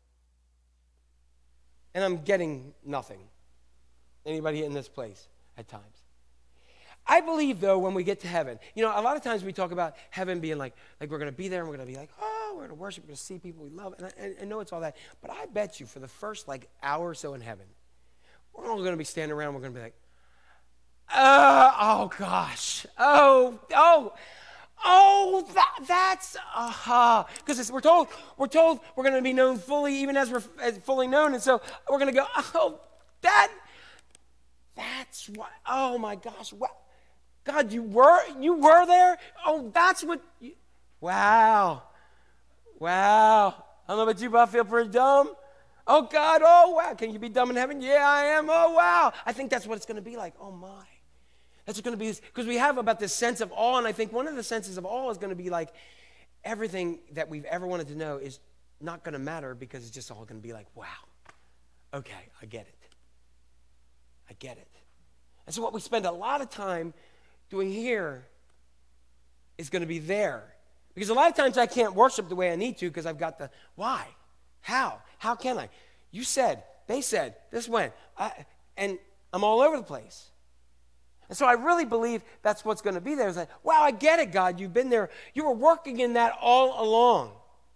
And I'm getting nothing. Anybody in this place at times? I believe, though, when we get to heaven, you know, a lot of times we talk about heaven being like, like we're going to be there and we're going to be like, oh, we're going to worship, we're going to see people we love. And I, and I know it's all that. But I bet you for the first, like, hour or so in heaven, we're all going to be standing around, we're going to be like, uh, oh, gosh. Oh, oh, oh, that, that's, aha. Uh-huh. Because we're told, we're told we're going to be known fully, even as we're as fully known. And so we're going to go, oh, that, that's what, oh, my gosh, what? God, you were you were there? Oh, that's what you, wow. Wow. I don't know about you, but I feel pretty dumb. Oh, God, oh, wow. Can you be dumb in heaven? Yeah, I am. Oh, wow. I think that's what it's going to be like. Oh, my. That's going to be, because we have about this sense of awe, and I think one of the senses of awe is going to be like everything that we've ever wanted to know is not going to matter because it's just all going to be like, wow. Okay, I get it. I get it. And so what we spend a lot of time doing here is going to be there. Because a lot of times I can't worship the way I need to because I've got the why, how, how can I? You said, they said, this went, I, and I'm all over the place. And so I really believe that's what's going to be there. It's like, wow, I get it, God. You've been there. You were working in that all along.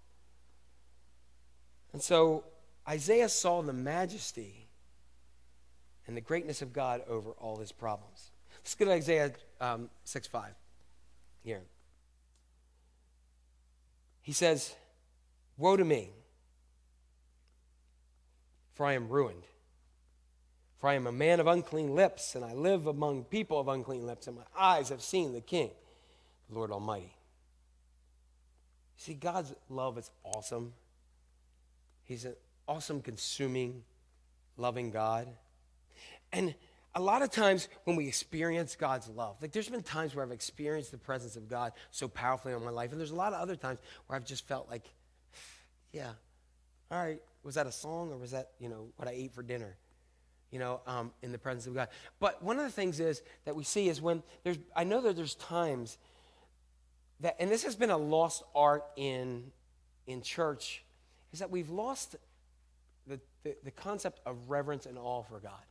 And so Isaiah saw the majesty and the greatness of God over all his problems. Let's get to Isaiah um, six five here. He says, woe to me, for I am ruined. For I am a man of unclean lips, and I live among people of unclean lips, and my eyes have seen the King, the Lord Almighty. See, God's love is awesome. He's an awesome, consuming, loving God. And a lot of times when we experience God's love, like there's been times where I've experienced the presence of God so powerfully in my life, and there's a lot of other times where I've just felt like, yeah, all right, was that a song or was that, you know, what I ate for dinner, you know, um, in the presence of God. But one of the things is that we see is when there's, I know that there's times that, and this has been a lost art in, in church, is that we've lost the, the, the concept of reverence and awe for God.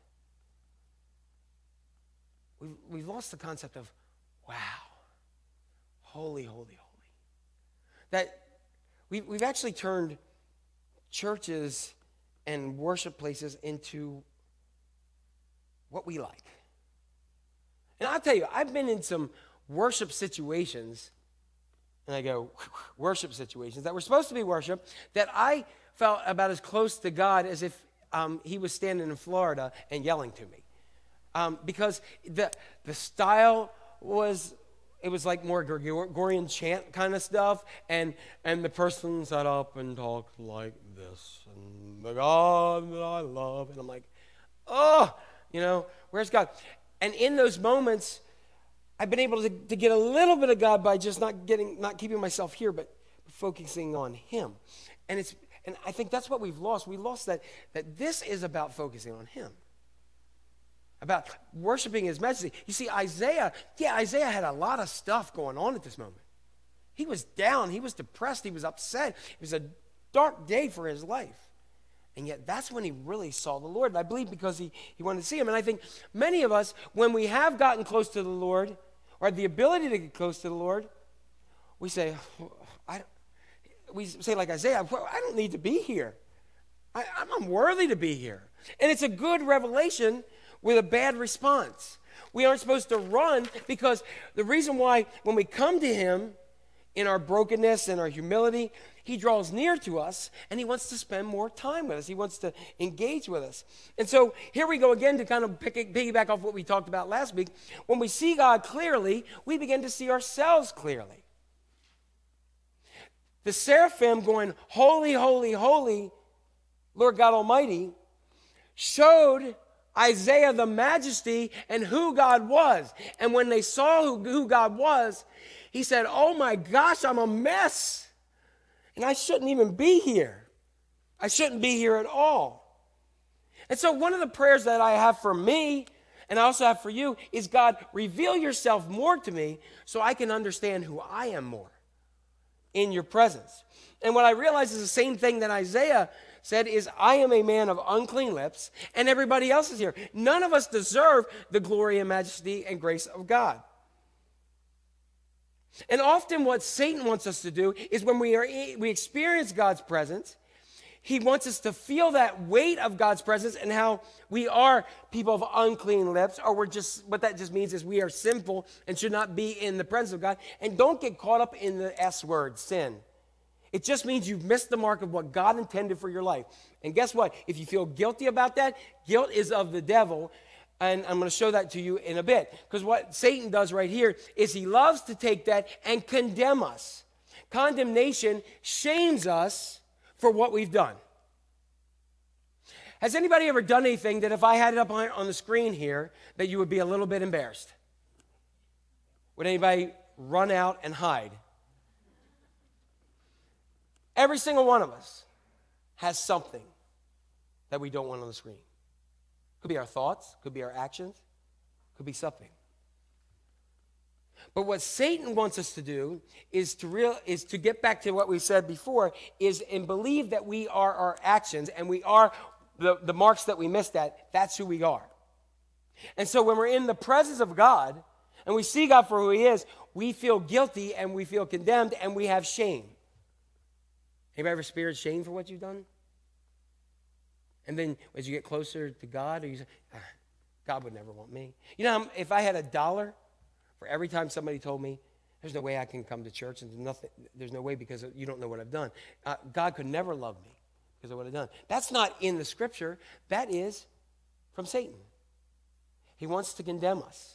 We've, we've lost the concept of, wow, holy, holy, holy. That we've, we've actually turned churches and worship places into what we like. And I'll tell you, I've been in some worship situations, and I go, worship situations, that were supposed to be worship, that I felt about as close to God as if um, he was standing in Florida and yelling to me. Um, because the the style was, it was like more Gregorian chant kind of stuff, and and the person sat up and talked like this, and the God that I love, and I'm like, Oh, you know, where's God? And in those moments, I've been able to, to get a little bit of God by just not getting, not keeping myself here, but focusing on Him. And it's, and I think that's what we've lost. We lost that, that this is about focusing on Him, about worshiping His majesty. You see, Isaiah, yeah, Isaiah had a lot of stuff going on at this moment. He was down, he was depressed, he was upset. It was a dark day for his life. And yet that's when he really saw the Lord. And I believe because he, he wanted to see Him. And I think many of us, when we have gotten close to the Lord, or had the ability to get close to the Lord, we say, I, we say like Isaiah, well, I don't need to be here. I, I'm unworthy to be here. And it's a good revelation with a bad response. We aren't supposed to run, because the reason why when we come to Him in our brokenness and our humility, He draws near to us and He wants to spend more time with us. He wants to engage with us. And so here we go again to kind of pick, piggyback off what we talked about last week. When we see God clearly, we begin to see ourselves clearly. The seraphim going, holy, holy, holy, Lord God Almighty, showed Isaiah the majesty and who God was. And when they saw who, who God was, he said, oh my gosh, I'm a mess. And I shouldn't even be here. I shouldn't be here at all. And so one of the prayers that I have for me, and I also have for you, is God, reveal yourself more to me so I can understand who I am more in your presence. And what I realize is the same thing that Isaiah said is, I am a man of unclean lips, and everybody else is here. None of us deserve the glory and majesty and grace of God. And often what Satan wants us to do is when we are we experience God's presence, he wants us to feel that weight of God's presence and how we are people of unclean lips, or we're just, what that just means is we are sinful and should not be in the presence of God. And don't get caught up in the S word, sin. It just means you've missed the mark of what God intended for your life. And guess what? If you feel guilty about that, guilt is of the devil. And I'm going to show that to you in a bit. Because what Satan does right here is he loves to take that and condemn us. Condemnation shames us for what we've done. Has anybody ever done anything that if I had it up on, on the screen here, that you would be a little bit embarrassed? Would anybody run out and hide? Every single one of us has something that we don't want on the screen. Could be our thoughts, could be our actions, could be something. But what Satan wants us to do is to real is to get back to what we said before, is and believe that we are our actions and we are the, the marks that we missed at. That's who we are. And so when we're in the presence of God and we see God for who He is, we feel guilty and we feel condemned and we have shame. Anybody ever experienced shame for what you've done? And then as you get closer to God, or you say, ah, God would never want me. You know, if I had a dollar for every time somebody told me, there's no way I can come to church, and there's, nothing, there's no way because you don't know what I've done. Uh, God could never love me because of what I've done. That's not in the Scripture. That is from Satan. He wants to condemn us.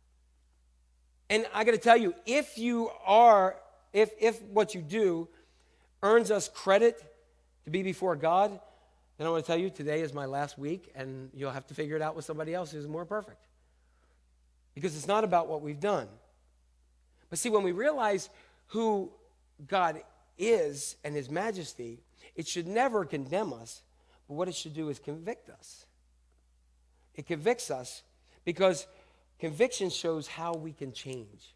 And I got to tell you, if you are, if if what you do earns us credit to be before God, then I want to tell you, today is my last week, and you'll have to figure it out with somebody else who's more perfect. Because it's not about what we've done. But see, when we realize who God is and His majesty, it should never condemn us, but what it should do is convict us. It convicts us because conviction shows how we can change.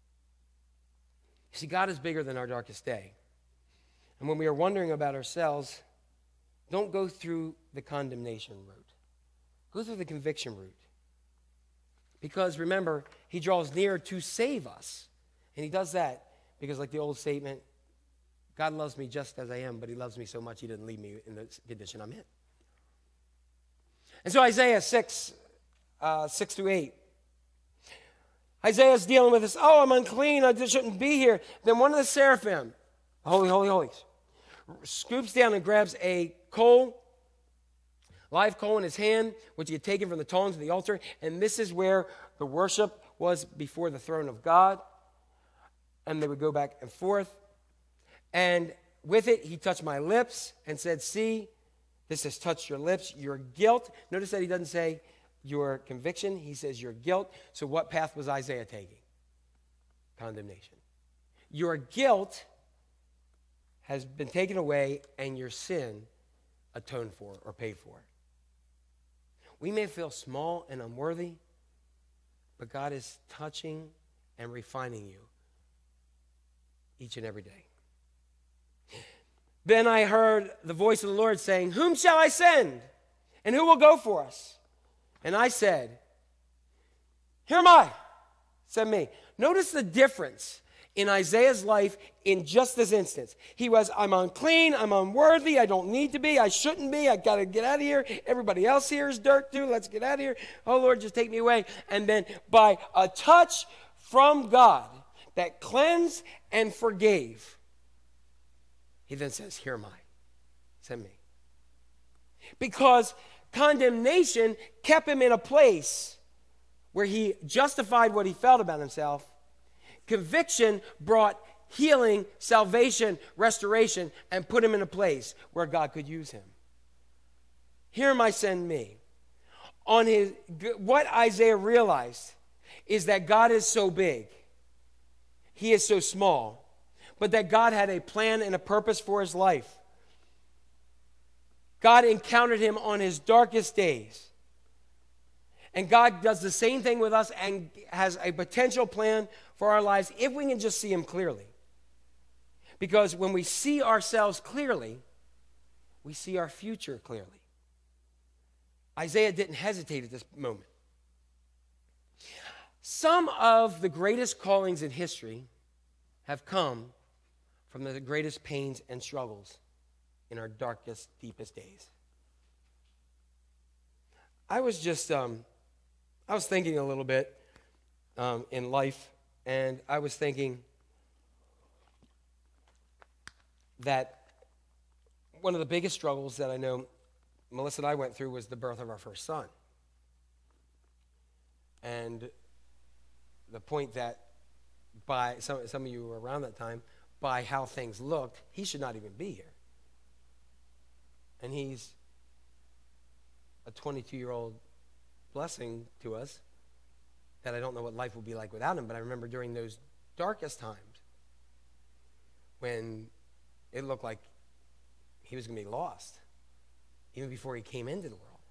You see, God is bigger than our darkest day. And when we are wondering about ourselves, don't go through the condemnation route. Go through the conviction route. Because remember, He draws near to save us. And He does that because, like the old statement, God loves me just as I am, but He loves me so much He didn't leave me in the condition I'm in. And so Isaiah six, uh, six through eight. Isaiah's dealing with this, oh, I'm unclean, I just shouldn't be here. Then one of the seraphim, holy, holy, holy, scoops down and grabs a coal, live coal in his hand, which he had taken from the tongs of the altar. And this is where the worship was before the throne of God. And they would go back and forth. And with it, he touched my lips and said, see, This has touched your lips, your guilt. Notice that he doesn't say your conviction. He says your guilt. So what path was Isaiah taking? Condemnation. Your guilt has been taken away and your sin atoned for or paid for. We may feel small and unworthy, but God is touching and refining you each and every day. Then I heard the voice of the Lord saying, "Whom shall I send? And who will go for us?" And I said, "Here am I, send me." Notice the difference in Isaiah's life in just this instance. He was, I'm unclean, I'm unworthy, I don't need to be, I shouldn't be, I got to get out of here. Everybody else here is dirt too, let's get out of here. Oh Lord, just take me away. And then by a touch from God that cleansed and forgave, he then says, "Here am I, send me." Because condemnation kept him in a place where he justified what he felt about himself. Conviction brought healing, salvation, restoration, and put him in a place where God could use him. Here am I, send me. On his, what Isaiah realized is that God is so big, he is so small, but that God had a plan and a purpose for his life. God encountered him on his darkest days. And God does the same thing with us and has a potential plan for our lives if we can just see him clearly. Because when we see ourselves clearly, we see our future clearly. Isaiah didn't hesitate at this moment. Some of the greatest callings in history have come from the greatest pains and struggles in our darkest, deepest days. I was just, um, I was thinking a little bit um, in life, and I was thinking that one of the biggest struggles that I know Melissa and I went through was the birth of our first son. And the point that by, some, some of you were around that time, by how things looked, he should not even be here. And he's a twenty-two-year-old blessing to us that I don't know what life will be like without him, but I remember during those darkest times when it looked like he was going to be lost, even before he came into the world,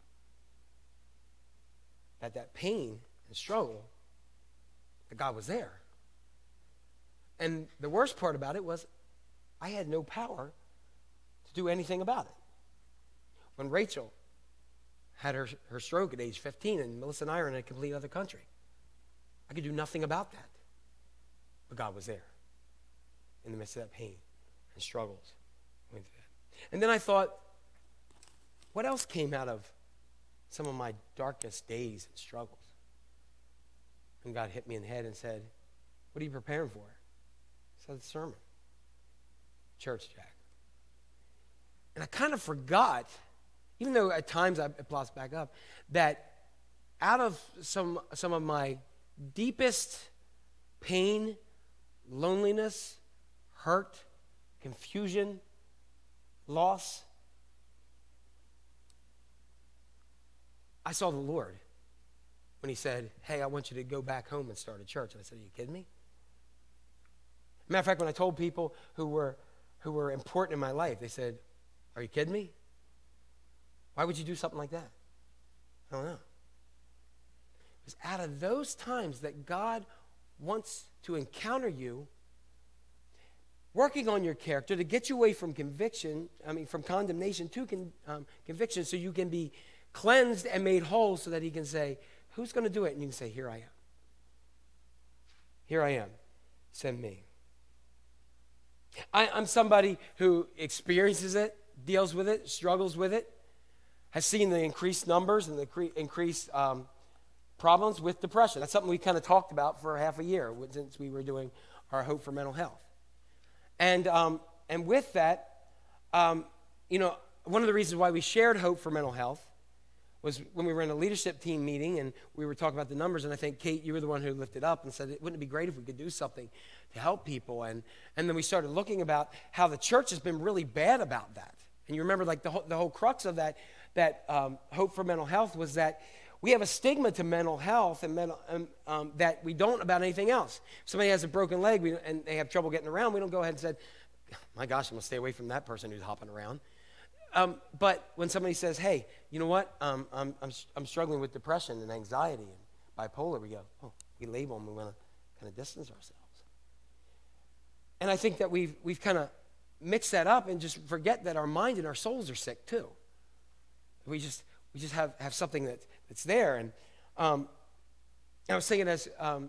that that pain and struggle, that God was there. And the worst part about it was I had no power to do anything about it. When Rachel had her, her stroke at age fifteen and Melissa and I are in a complete other country, I could do nothing about that. But God was there in the midst of that pain and struggles. And then I thought, what else came out of some of my darkest days and struggles? And God hit me in the head and said, "What are you preparing for?" I said, "The sermon. Church, Jack." And I kind of forgot, even though at times I, it plops back up, that out of some, some of my deepest pain, loneliness, hurt, confusion, loss, I saw the Lord when he said, "Hey, I want you to go back home and start a church." And I said, "Are you kidding me?" Matter of fact, when I told people who were who were important in my life, they said, "Are you kidding me? Why would you do something like that?" I don't know. It was out of those times that God wants to encounter you, working on your character to get you away from conviction, I mean, from condemnation to con, um, conviction, so you can be cleansed and made whole, so that he can say, "Who's going to do it?" And you can say, "Here I am. Here I am. Send me." I, I'm somebody who experiences it, deals with it, struggles with it, has seen the increased numbers and the cre- increased um, problems with depression. That's something we kind of talked about for half a year since we were doing our Hope for Mental Health. And um, and with that, um, you know, one of the reasons why we shared Hope for Mental Health was when we were in a leadership team meeting and we were talking about the numbers, and I think, Kate, you were the one who lifted up and said, "Wouldn't it be great if we could do something to help people?" And, and then we started looking about how the church has been really bad about that. And you remember, like, the whole, the whole crux of that, that um, Hope for Mental Health was that we have a stigma to mental health and mental, um, um, that we don't about anything else. If somebody has a broken leg we, and they have trouble getting around, we don't go ahead and say, my gosh, I'm going to stay away from that person who's hopping around. Um, but when somebody says, hey, you know what, um, I'm, I'm, I'm struggling with depression and anxiety and bipolar, we go, oh, we label them, we want to kind of distance ourselves. And I think that we've, we've kind of mixed that up and just forget that our mind and our souls are sick too. We just, we just have, have something that, that's there. And um, I was thinking as, um,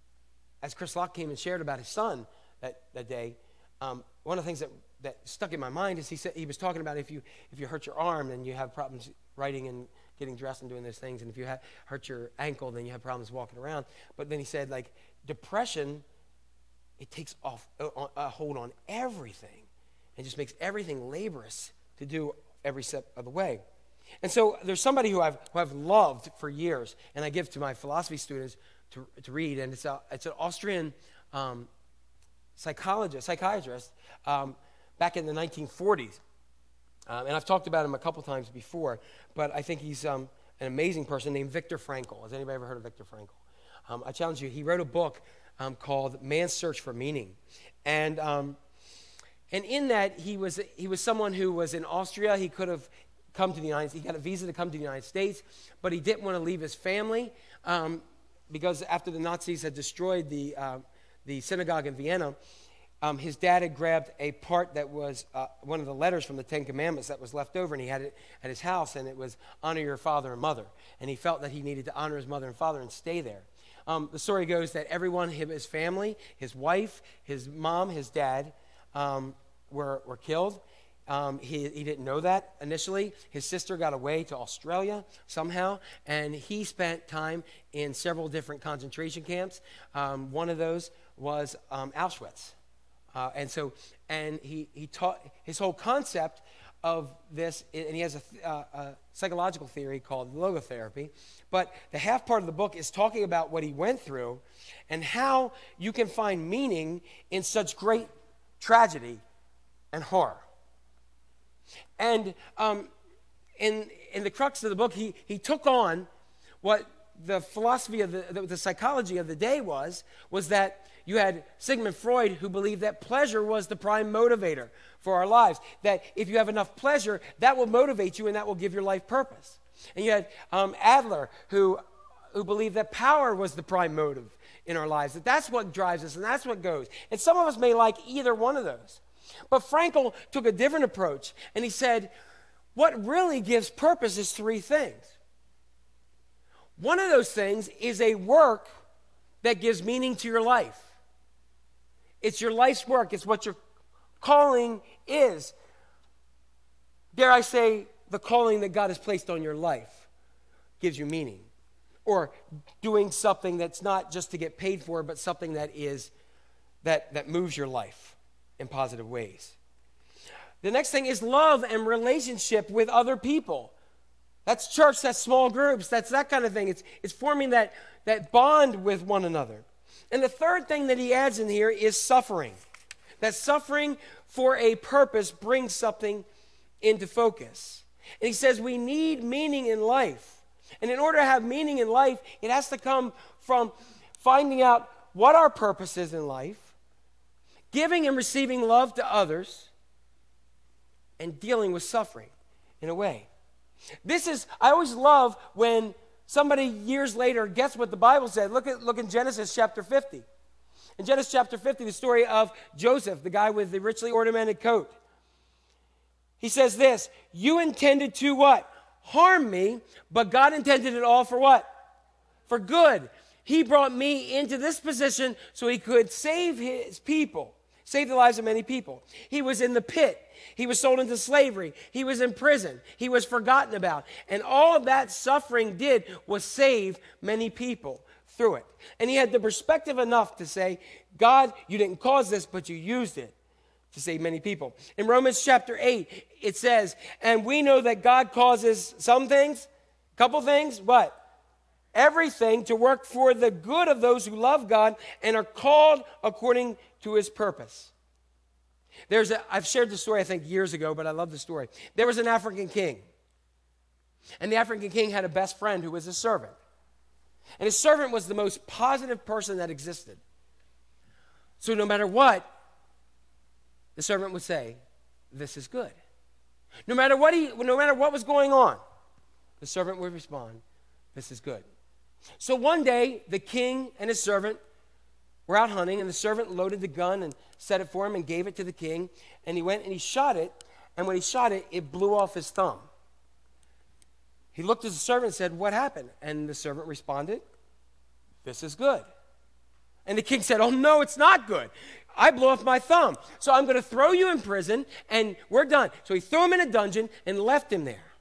as Chris Locke came and shared about his son that, that day, um, one of the things that, that stuck in my mind is he said he was talking about if you if you hurt your arm and you have problems writing and getting dressed and doing those things, and if you ha- hurt your ankle, then you have problems walking around. But then he said, like, depression, it takes off a, a hold on everything and just makes everything laborious to do every step of the way. And so there's somebody who I've who I've loved for years, and I give to my philosophy students to to read, and it's a it's an Austrian um, psychologist, psychiatrist, um, back in the nineteen forties. Um, and I've talked about him a couple times before, but I think he's um, an amazing person named Viktor Frankl. Has anybody ever heard of Viktor Frankl? Um, I challenge you. He wrote a book um, called Man's Search for Meaning. And um, and in that, he was he was someone who was in Austria. He could have come to the United States. He got a visa to come to the United States, but he didn't want to leave his family um, because after the Nazis had destroyed the uh, the synagogue in Vienna, um, his dad had grabbed a part that was uh, one of the letters from the Ten Commandments that was left over, and he had it at his house, and it was honor your father and mother. And he felt that he needed to honor his mother and father and stay there. Um, the story goes that everyone, his family, his wife, his mom, his dad, um, were, were killed. Um, he, he didn't know that initially. His sister got away to Australia somehow, and he spent time in several different concentration camps. Um, one of those was um, Auschwitz. Uh, and so, and he, he taught his whole concept of this, and he has a, uh, a psychological theory called logotherapy. But the half part of the book is talking about what he went through and how you can find meaning in such great tragedy and horror. And um, in in the crux of the book, he he took on what the philosophy of the, the the psychology of the day was was that you had Sigmund Freud, who believed that pleasure was the prime motivator for our lives. That if you have enough pleasure, that will motivate you and that will give your life purpose. And you had um, Adler, who who believed that power was the prime motive in our lives. That that's what drives us and that's what goes. And some of us may like either one of those. But Frankl took a different approach, and he said, what really gives purpose is three things. One of those things is a work that gives meaning to your life. It's your life's work. It's what your calling is. Dare I say, the calling that God has placed on your life gives you meaning. Or doing something that's not just to get paid for, but something that is that, that moves your life in positive ways. The next thing is love and relationship with other people. That's church, that's small groups, that's that kind of thing. It's, it's forming that, that bond with one another. And the third thing that he adds in here is suffering. That suffering for a purpose brings something into focus. And he says we need meaning in life. And in order to have meaning in life, it has to come from finding out what our purpose is in life, giving and receiving love to others, and dealing with suffering in a way. This is, I always love when somebody years later gets what the Bible said. Look at look in Genesis chapter fifty. In Genesis chapter fifty, the story of Joseph, the guy with the richly ornamented coat. He says this, you intended to what? Harm me, but God intended it all for what? For good. He brought me into this position so he could save his people. Saved the lives of many people. He was in the pit. He was sold into slavery. He was in prison. He was forgotten about. And all of that suffering did was save many people through it. And he had the perspective enough to say, God, you didn't cause this, but you used it to save many people. In Romans chapter eight, it says, and we know that God causes some things, a couple things, what? Everything to work for the good of those who love God and are called according to his purpose. There's a, I've shared this story, I think, years ago, but I love the story. There was an African king. And the African king had a best friend who was a servant. And his servant was the most positive person that existed. So no matter what, the servant would say, this is good. No matter what he, no matter what was going on, the servant would respond, this is good. So one day, the king and his servant were out hunting, and the servant loaded the gun and set it for him and gave it to the king. And he went and he shot it, and when he shot it, it blew off his thumb. He looked at the servant and said, what happened? And the servant responded, this is good. And the king said, oh, no, it's not good. I blew off my thumb. So I'm going to throw you in prison, and we're done. So he threw him in a dungeon and left him there.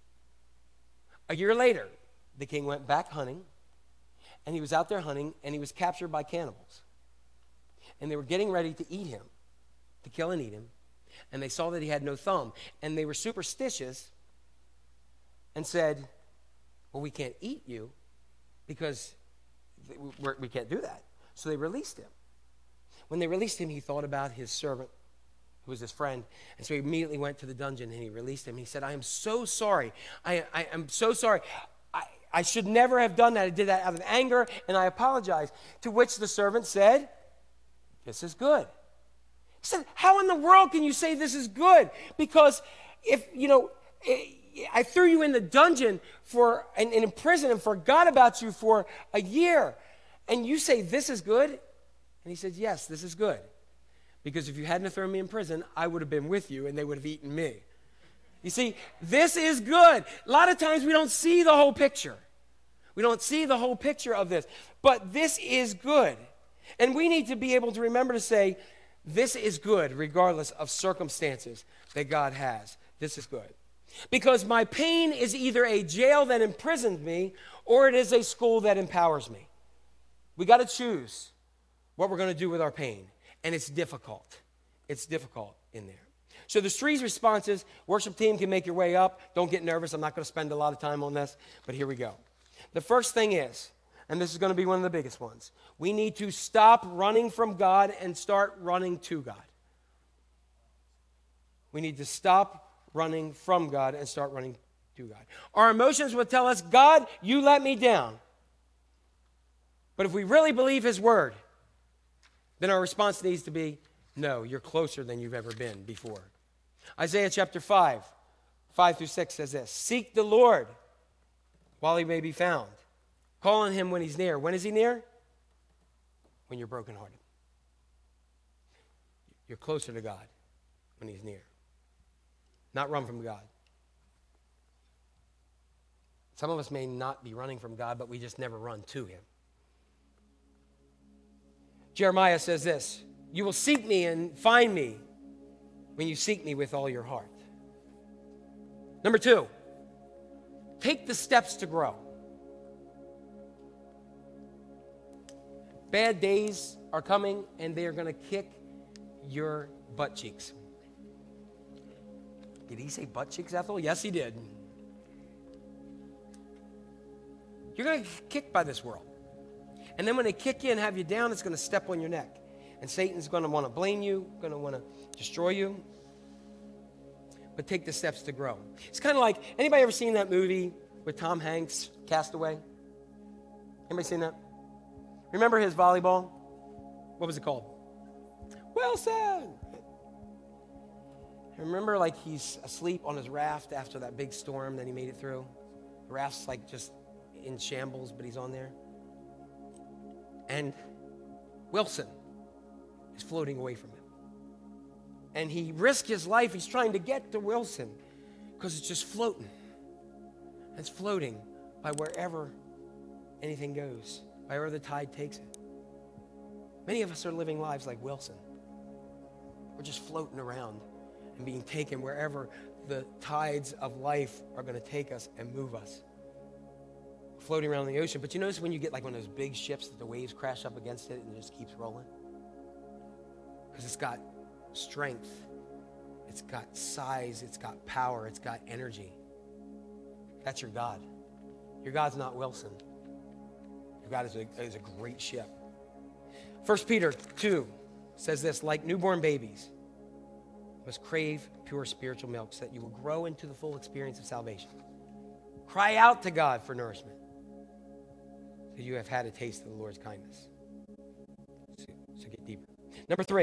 A year later, the king went back hunting, and he was out there hunting, and he was captured by cannibals. And they were getting ready to eat him, to kill and eat him. And they saw that he had no thumb. And they were superstitious and said, well, we can't eat you because we're, we can't do that. So they released him. When they released him, he thought about his servant, who was his friend. And so he immediately went to the dungeon and he released him. He said, I am so sorry. I, I am so sorry. I, I should never have done that. I did that out of anger, and I apologize. To which the servant said, this is good. He said, how in the world can you say this is good? Because if, you know, I threw you in the dungeon for and, and in prison and forgot about you for a year, and you say this is good? And he said, yes, this is good. Because if you hadn't thrown me in prison, I would have been with you and they would have eaten me. You see, this is good. A lot of times we don't see the whole picture. We don't see the whole picture of this. But this is good. And we need to be able to remember to say, this is good regardless of circumstances that God has. This is good. Because my pain is either a jail that imprisons me or it is a school that empowers me. We got to choose what we're going to do with our pain. And it's difficult. It's difficult in there. So there's three responses. Worship team can make your way up. Don't get nervous. I'm not going to spend a lot of time on this, but here we go. The first thing is, and this is going to be one of the biggest ones, we need to stop running from God and start running to God. We need to stop running from God and start running to God. Our emotions will tell us, God, you let me down. But if we really believe his word, then our response needs to be, no, you're closer than you've ever been before. Isaiah chapter five, five through six says this, seek the Lord while he may be found. Call on him when he's near. When is he near? When you're brokenhearted. You're closer to God when he's near. Not run from God. Some of us may not be running from God, but we just never run to him. Jeremiah says this, you will seek me and find me when you seek me with all your heart. Number two, take the steps to grow. Bad days are coming, and they are going to kick your butt cheeks. Did he say butt cheeks, Ethel? Yes, he did. You're going to get kicked by this world. And then when they kick you and have you down, it's going to step on your neck. And Satan's going to want to blame you, going to want to destroy you. But take the steps to grow. It's kind of like, anybody ever seen that movie with Tom Hanks, Castaway? Anybody seen that? Remember his volleyball? What was it called? Wilson! Remember, like, he's asleep on his raft after that big storm that he made it through? The raft's like just in shambles, but he's on there. And Wilson is floating away from him. And he risked his life. He's trying to get to Wilson because it's just floating. It's floating by wherever anything goes, by wherever the tide takes it. Many of us are living lives like Wilson. We're just floating around and being taken wherever the tides of life are going to take us and move us. Floating around the ocean. But you notice when you get like one of those big ships that the waves crash up against it and it just keeps rolling? Because it's got strength. It's got size. It's got power. It's got energy. That's your God. Your God's not Wilson. Your God is a, is a great ship. First Peter two says this, like newborn babies, must crave pure spiritual milk so that you will grow into the full experience of salvation. Cry out to God for nourishment so you have had a taste of the Lord's kindness. So, so get deeper. Number three,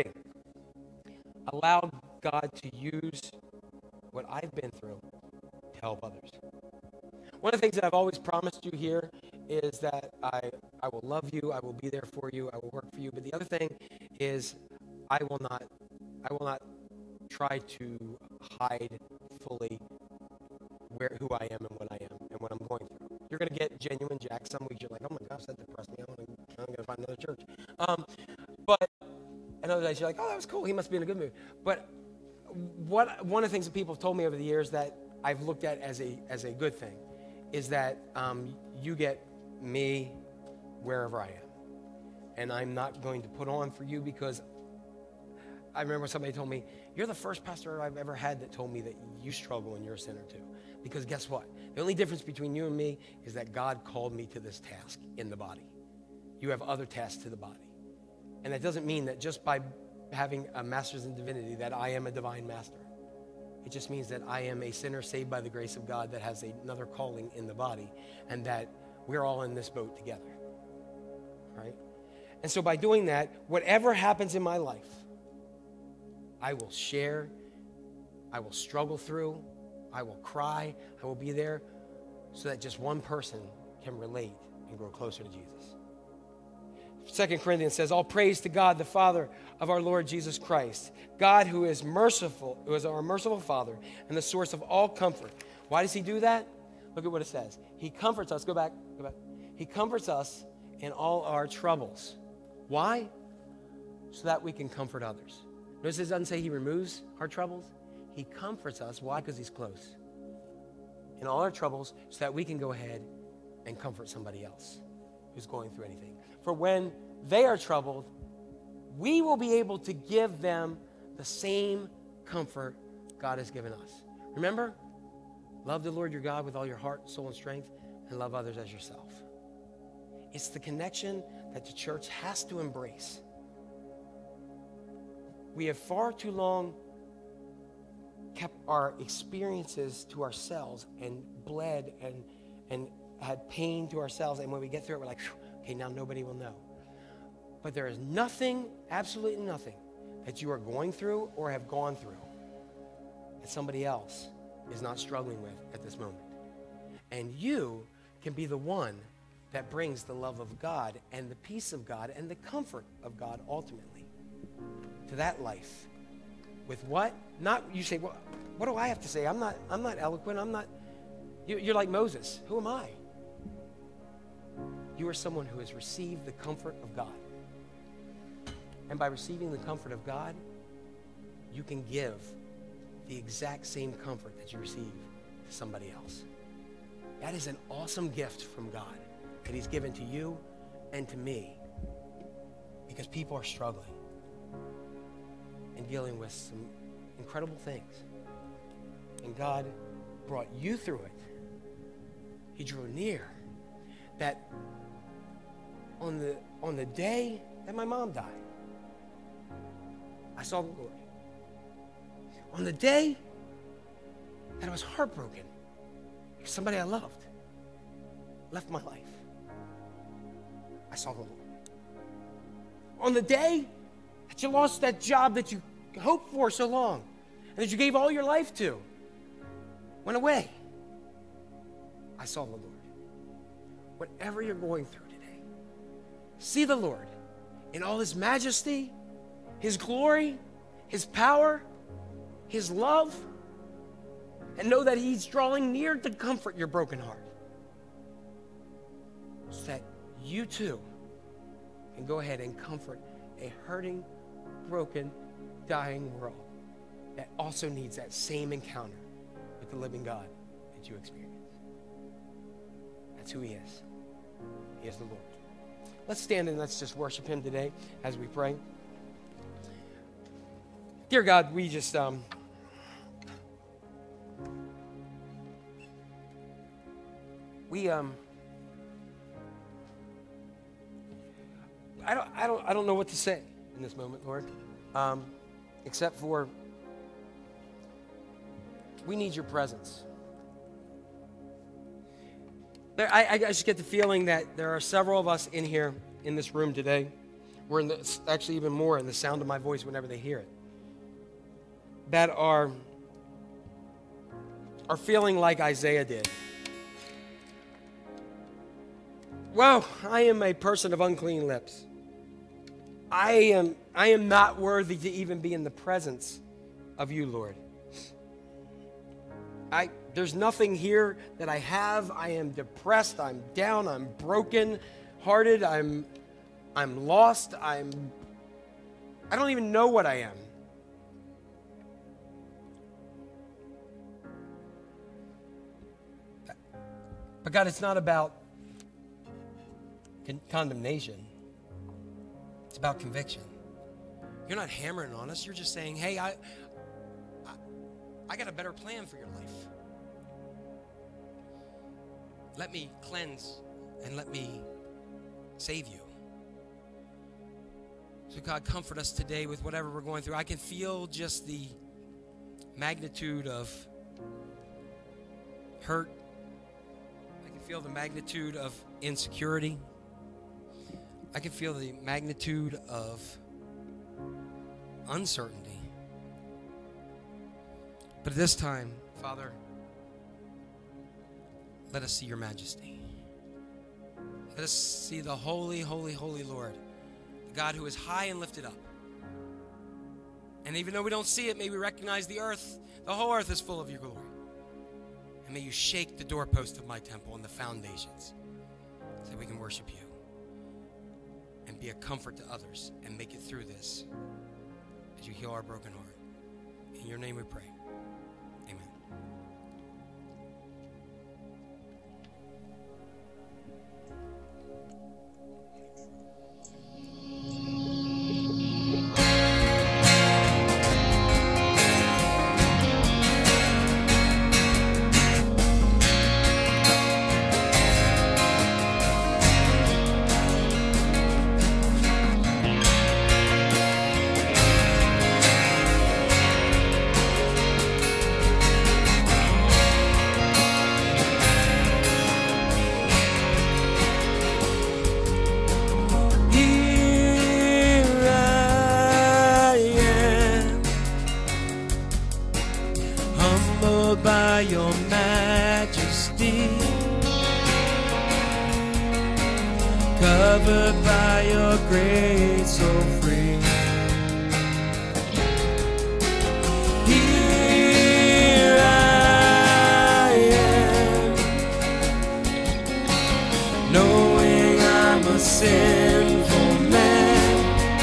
allow God to use what I've been through to help others. One of the things that I've always promised you here is that I, I will love you, I will be there for you, I will work for you. But the other thing is I will not, I will not try to hide fully where who I am and what I am and what I'm going through. You're going to get genuine Jack. Some weeks you're like, oh my gosh, that depressed me. I'm going I'm to find another church. Um, but and other days you're like, oh, that was cool. He must be in a good mood. But what one of the things that people have told me over the years that I've looked at as a as a good thing is that um, you get me wherever I am. And I'm not going to put on for you because I remember somebody told me, you're the first pastor I've ever had that told me that you struggle and you're a sinner too. Because guess what? The only difference between you and me is that God called me to this task in the body. You have other tasks to the body. And that doesn't mean that just by having a master's in divinity that I am a divine master. It just means that I am a sinner saved by the grace of God that has another calling in the body and that we're all in this boat together, right? And so by doing that, whatever happens in my life, I will share, I will struggle through, I will cry, I will be there so that just one person can relate and grow closer to Jesus. Second Corinthians says, all praise to God, the Father of our Lord Jesus Christ. God who is merciful, who is our merciful Father and the source of all comfort. Why does he do that? Look at what it says. He comforts us. Go back. Go back. He comforts us in all our troubles. Why? So that we can comfort others. Notice it doesn't say he removes our troubles. He comforts us. Why? Because he's close. In all our troubles so that we can go ahead and comfort somebody else who's going through anything. For when they are troubled, we will be able to give them the same comfort God has given us. Remember, love the Lord your God with all your heart, soul, and strength, and love others as yourself. It's the connection that the church has to embrace. We have far too long kept our experiences to ourselves and bled and, and had pain to ourselves. And when we get through it, we're like, okay, now nobody will know. But there is nothing, absolutely nothing, that you are going through or have gone through that somebody else is not struggling with at this moment. And you can be the one that brings the love of God and the peace of God and the comfort of God ultimately to that life. With what? Not, you say, well, what do I have to say? I'm not, I'm not eloquent. I'm not, you, you're like Moses. Who am I? You are someone who has received the comfort of God. And by receiving the comfort of God, you can give the exact same comfort that you receive to somebody else. That is an awesome gift from God that he's given to you and to me because people are struggling and dealing with some incredible things. And God brought you through it. He drew near. That on the on the day that my mom died, I saw the Lord. On the day that I was heartbroken because somebody I loved left my life, I saw the Lord. On the day that you lost that job that you hoped for so long and that you gave all your life to, went away, I saw the Lord. Whatever you're going through today, see the Lord in all his majesty, his glory, his power, his love, and know that he's drawing near to comfort your broken heart so that you too can go ahead and comfort a hurting, broken, dying world that also needs that same encounter with the living God that you experience. That's who he is. He is the Lord. Let's stand and let's just worship him today as we pray. Dear God, we just um, we um I don't I don't I don't know what to say in this moment, Lord, um, except for We need your presence. There, I, I just get the feeling that there are several of us in here, in this room today. We're in the, actually even more in the sound of my voice whenever they hear it, that are, are feeling like Isaiah did. Whoa, I am a person of unclean lips. I am, I am not worthy to even be in the presence of you, Lord. I, there's nothing here that I have. I am depressed. I'm down. I'm broken hearted. I'm, I'm lost. I'm, I don't even know what I am. But God, it's not about con- condemnation. It's about conviction. You're not hammering on us. You're just saying, hey, I, I, I got a better plan for your life. Let me cleanse and let me save you. So God, comfort us today with whatever we're going through. I can feel just the magnitude of hurt. I can feel the magnitude of insecurity. I can feel the magnitude of uncertainty. But at this time, Father, let us see your majesty. Let us see the holy, holy, holy Lord, the God who is high and lifted up. And even though we don't see it, may we recognize the earth, the whole earth is full of your glory. And may you shake the doorpost of my temple and the foundations so that we can worship you and be a comfort to others and make it through this as you heal our broken heart. In your name we pray. Amen. By your majesty, covered by your grace so free. Here I am, knowing I'm a sinful man,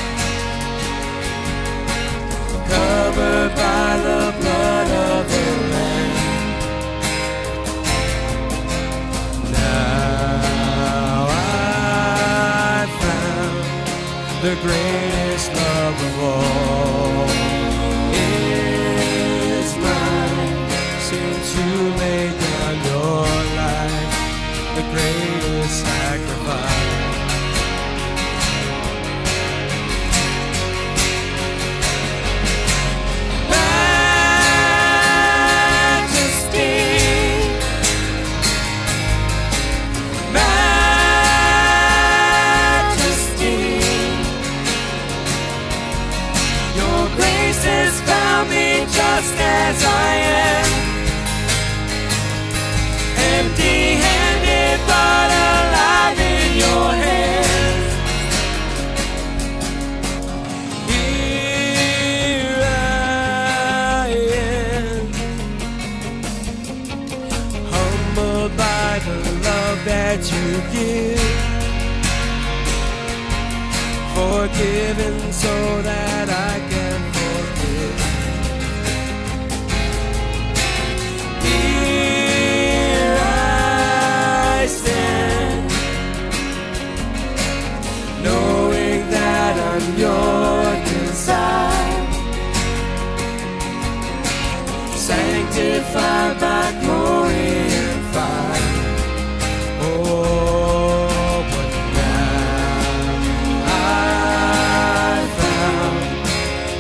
covered by the blood of the Lamb. The greatest love of all is mine, since you laid down your life, the greatest sacrifice. Majesty, has found me just as I am, empty-handed but alive in your hands. Here I am, humbled by the love that you give, forgiven so that I can forgive. Here I stand, knowing that I'm your desire, sanctified by glory and fire. Oh, but now I found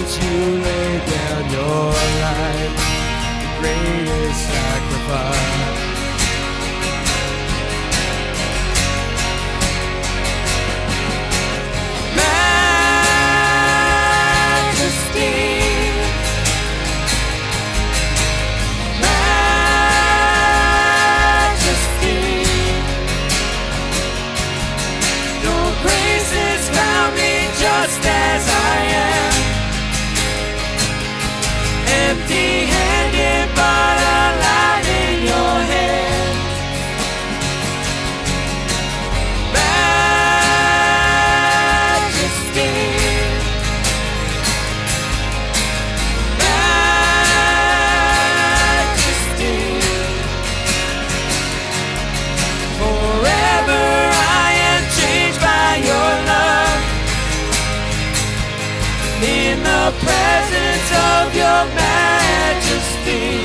that you laid down your life, the greatest sacrifice. Just as I am, empty-handed but alive in your hand. Majesty, majesty, forever I am changed by your love. In the presence of your majesty,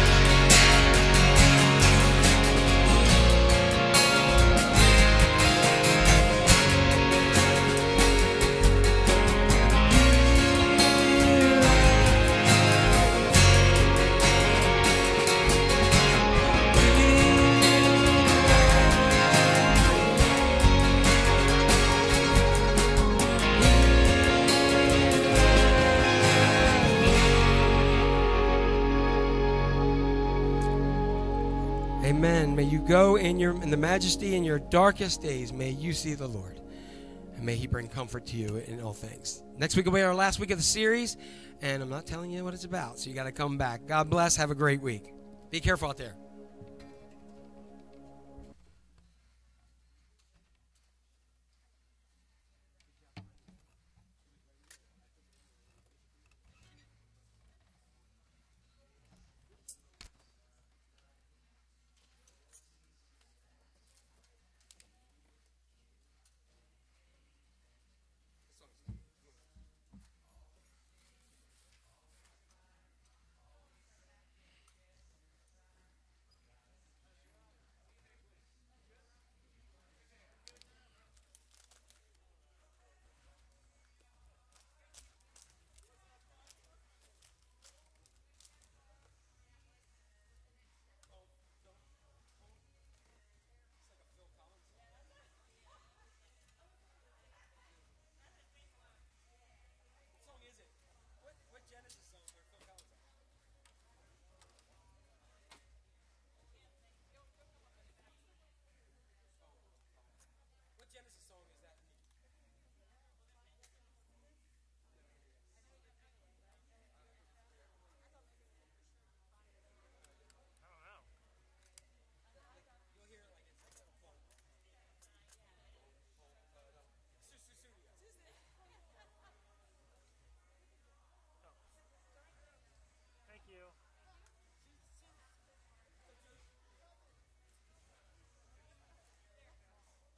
Amen. May you go in your in the majesty in your darkest days. May you see the Lord. And may he bring comfort to you in all things. Next week will be our last week of the series. And I'm not telling you what it's about, so you got to come back. God bless. Have a great week. Be careful out there.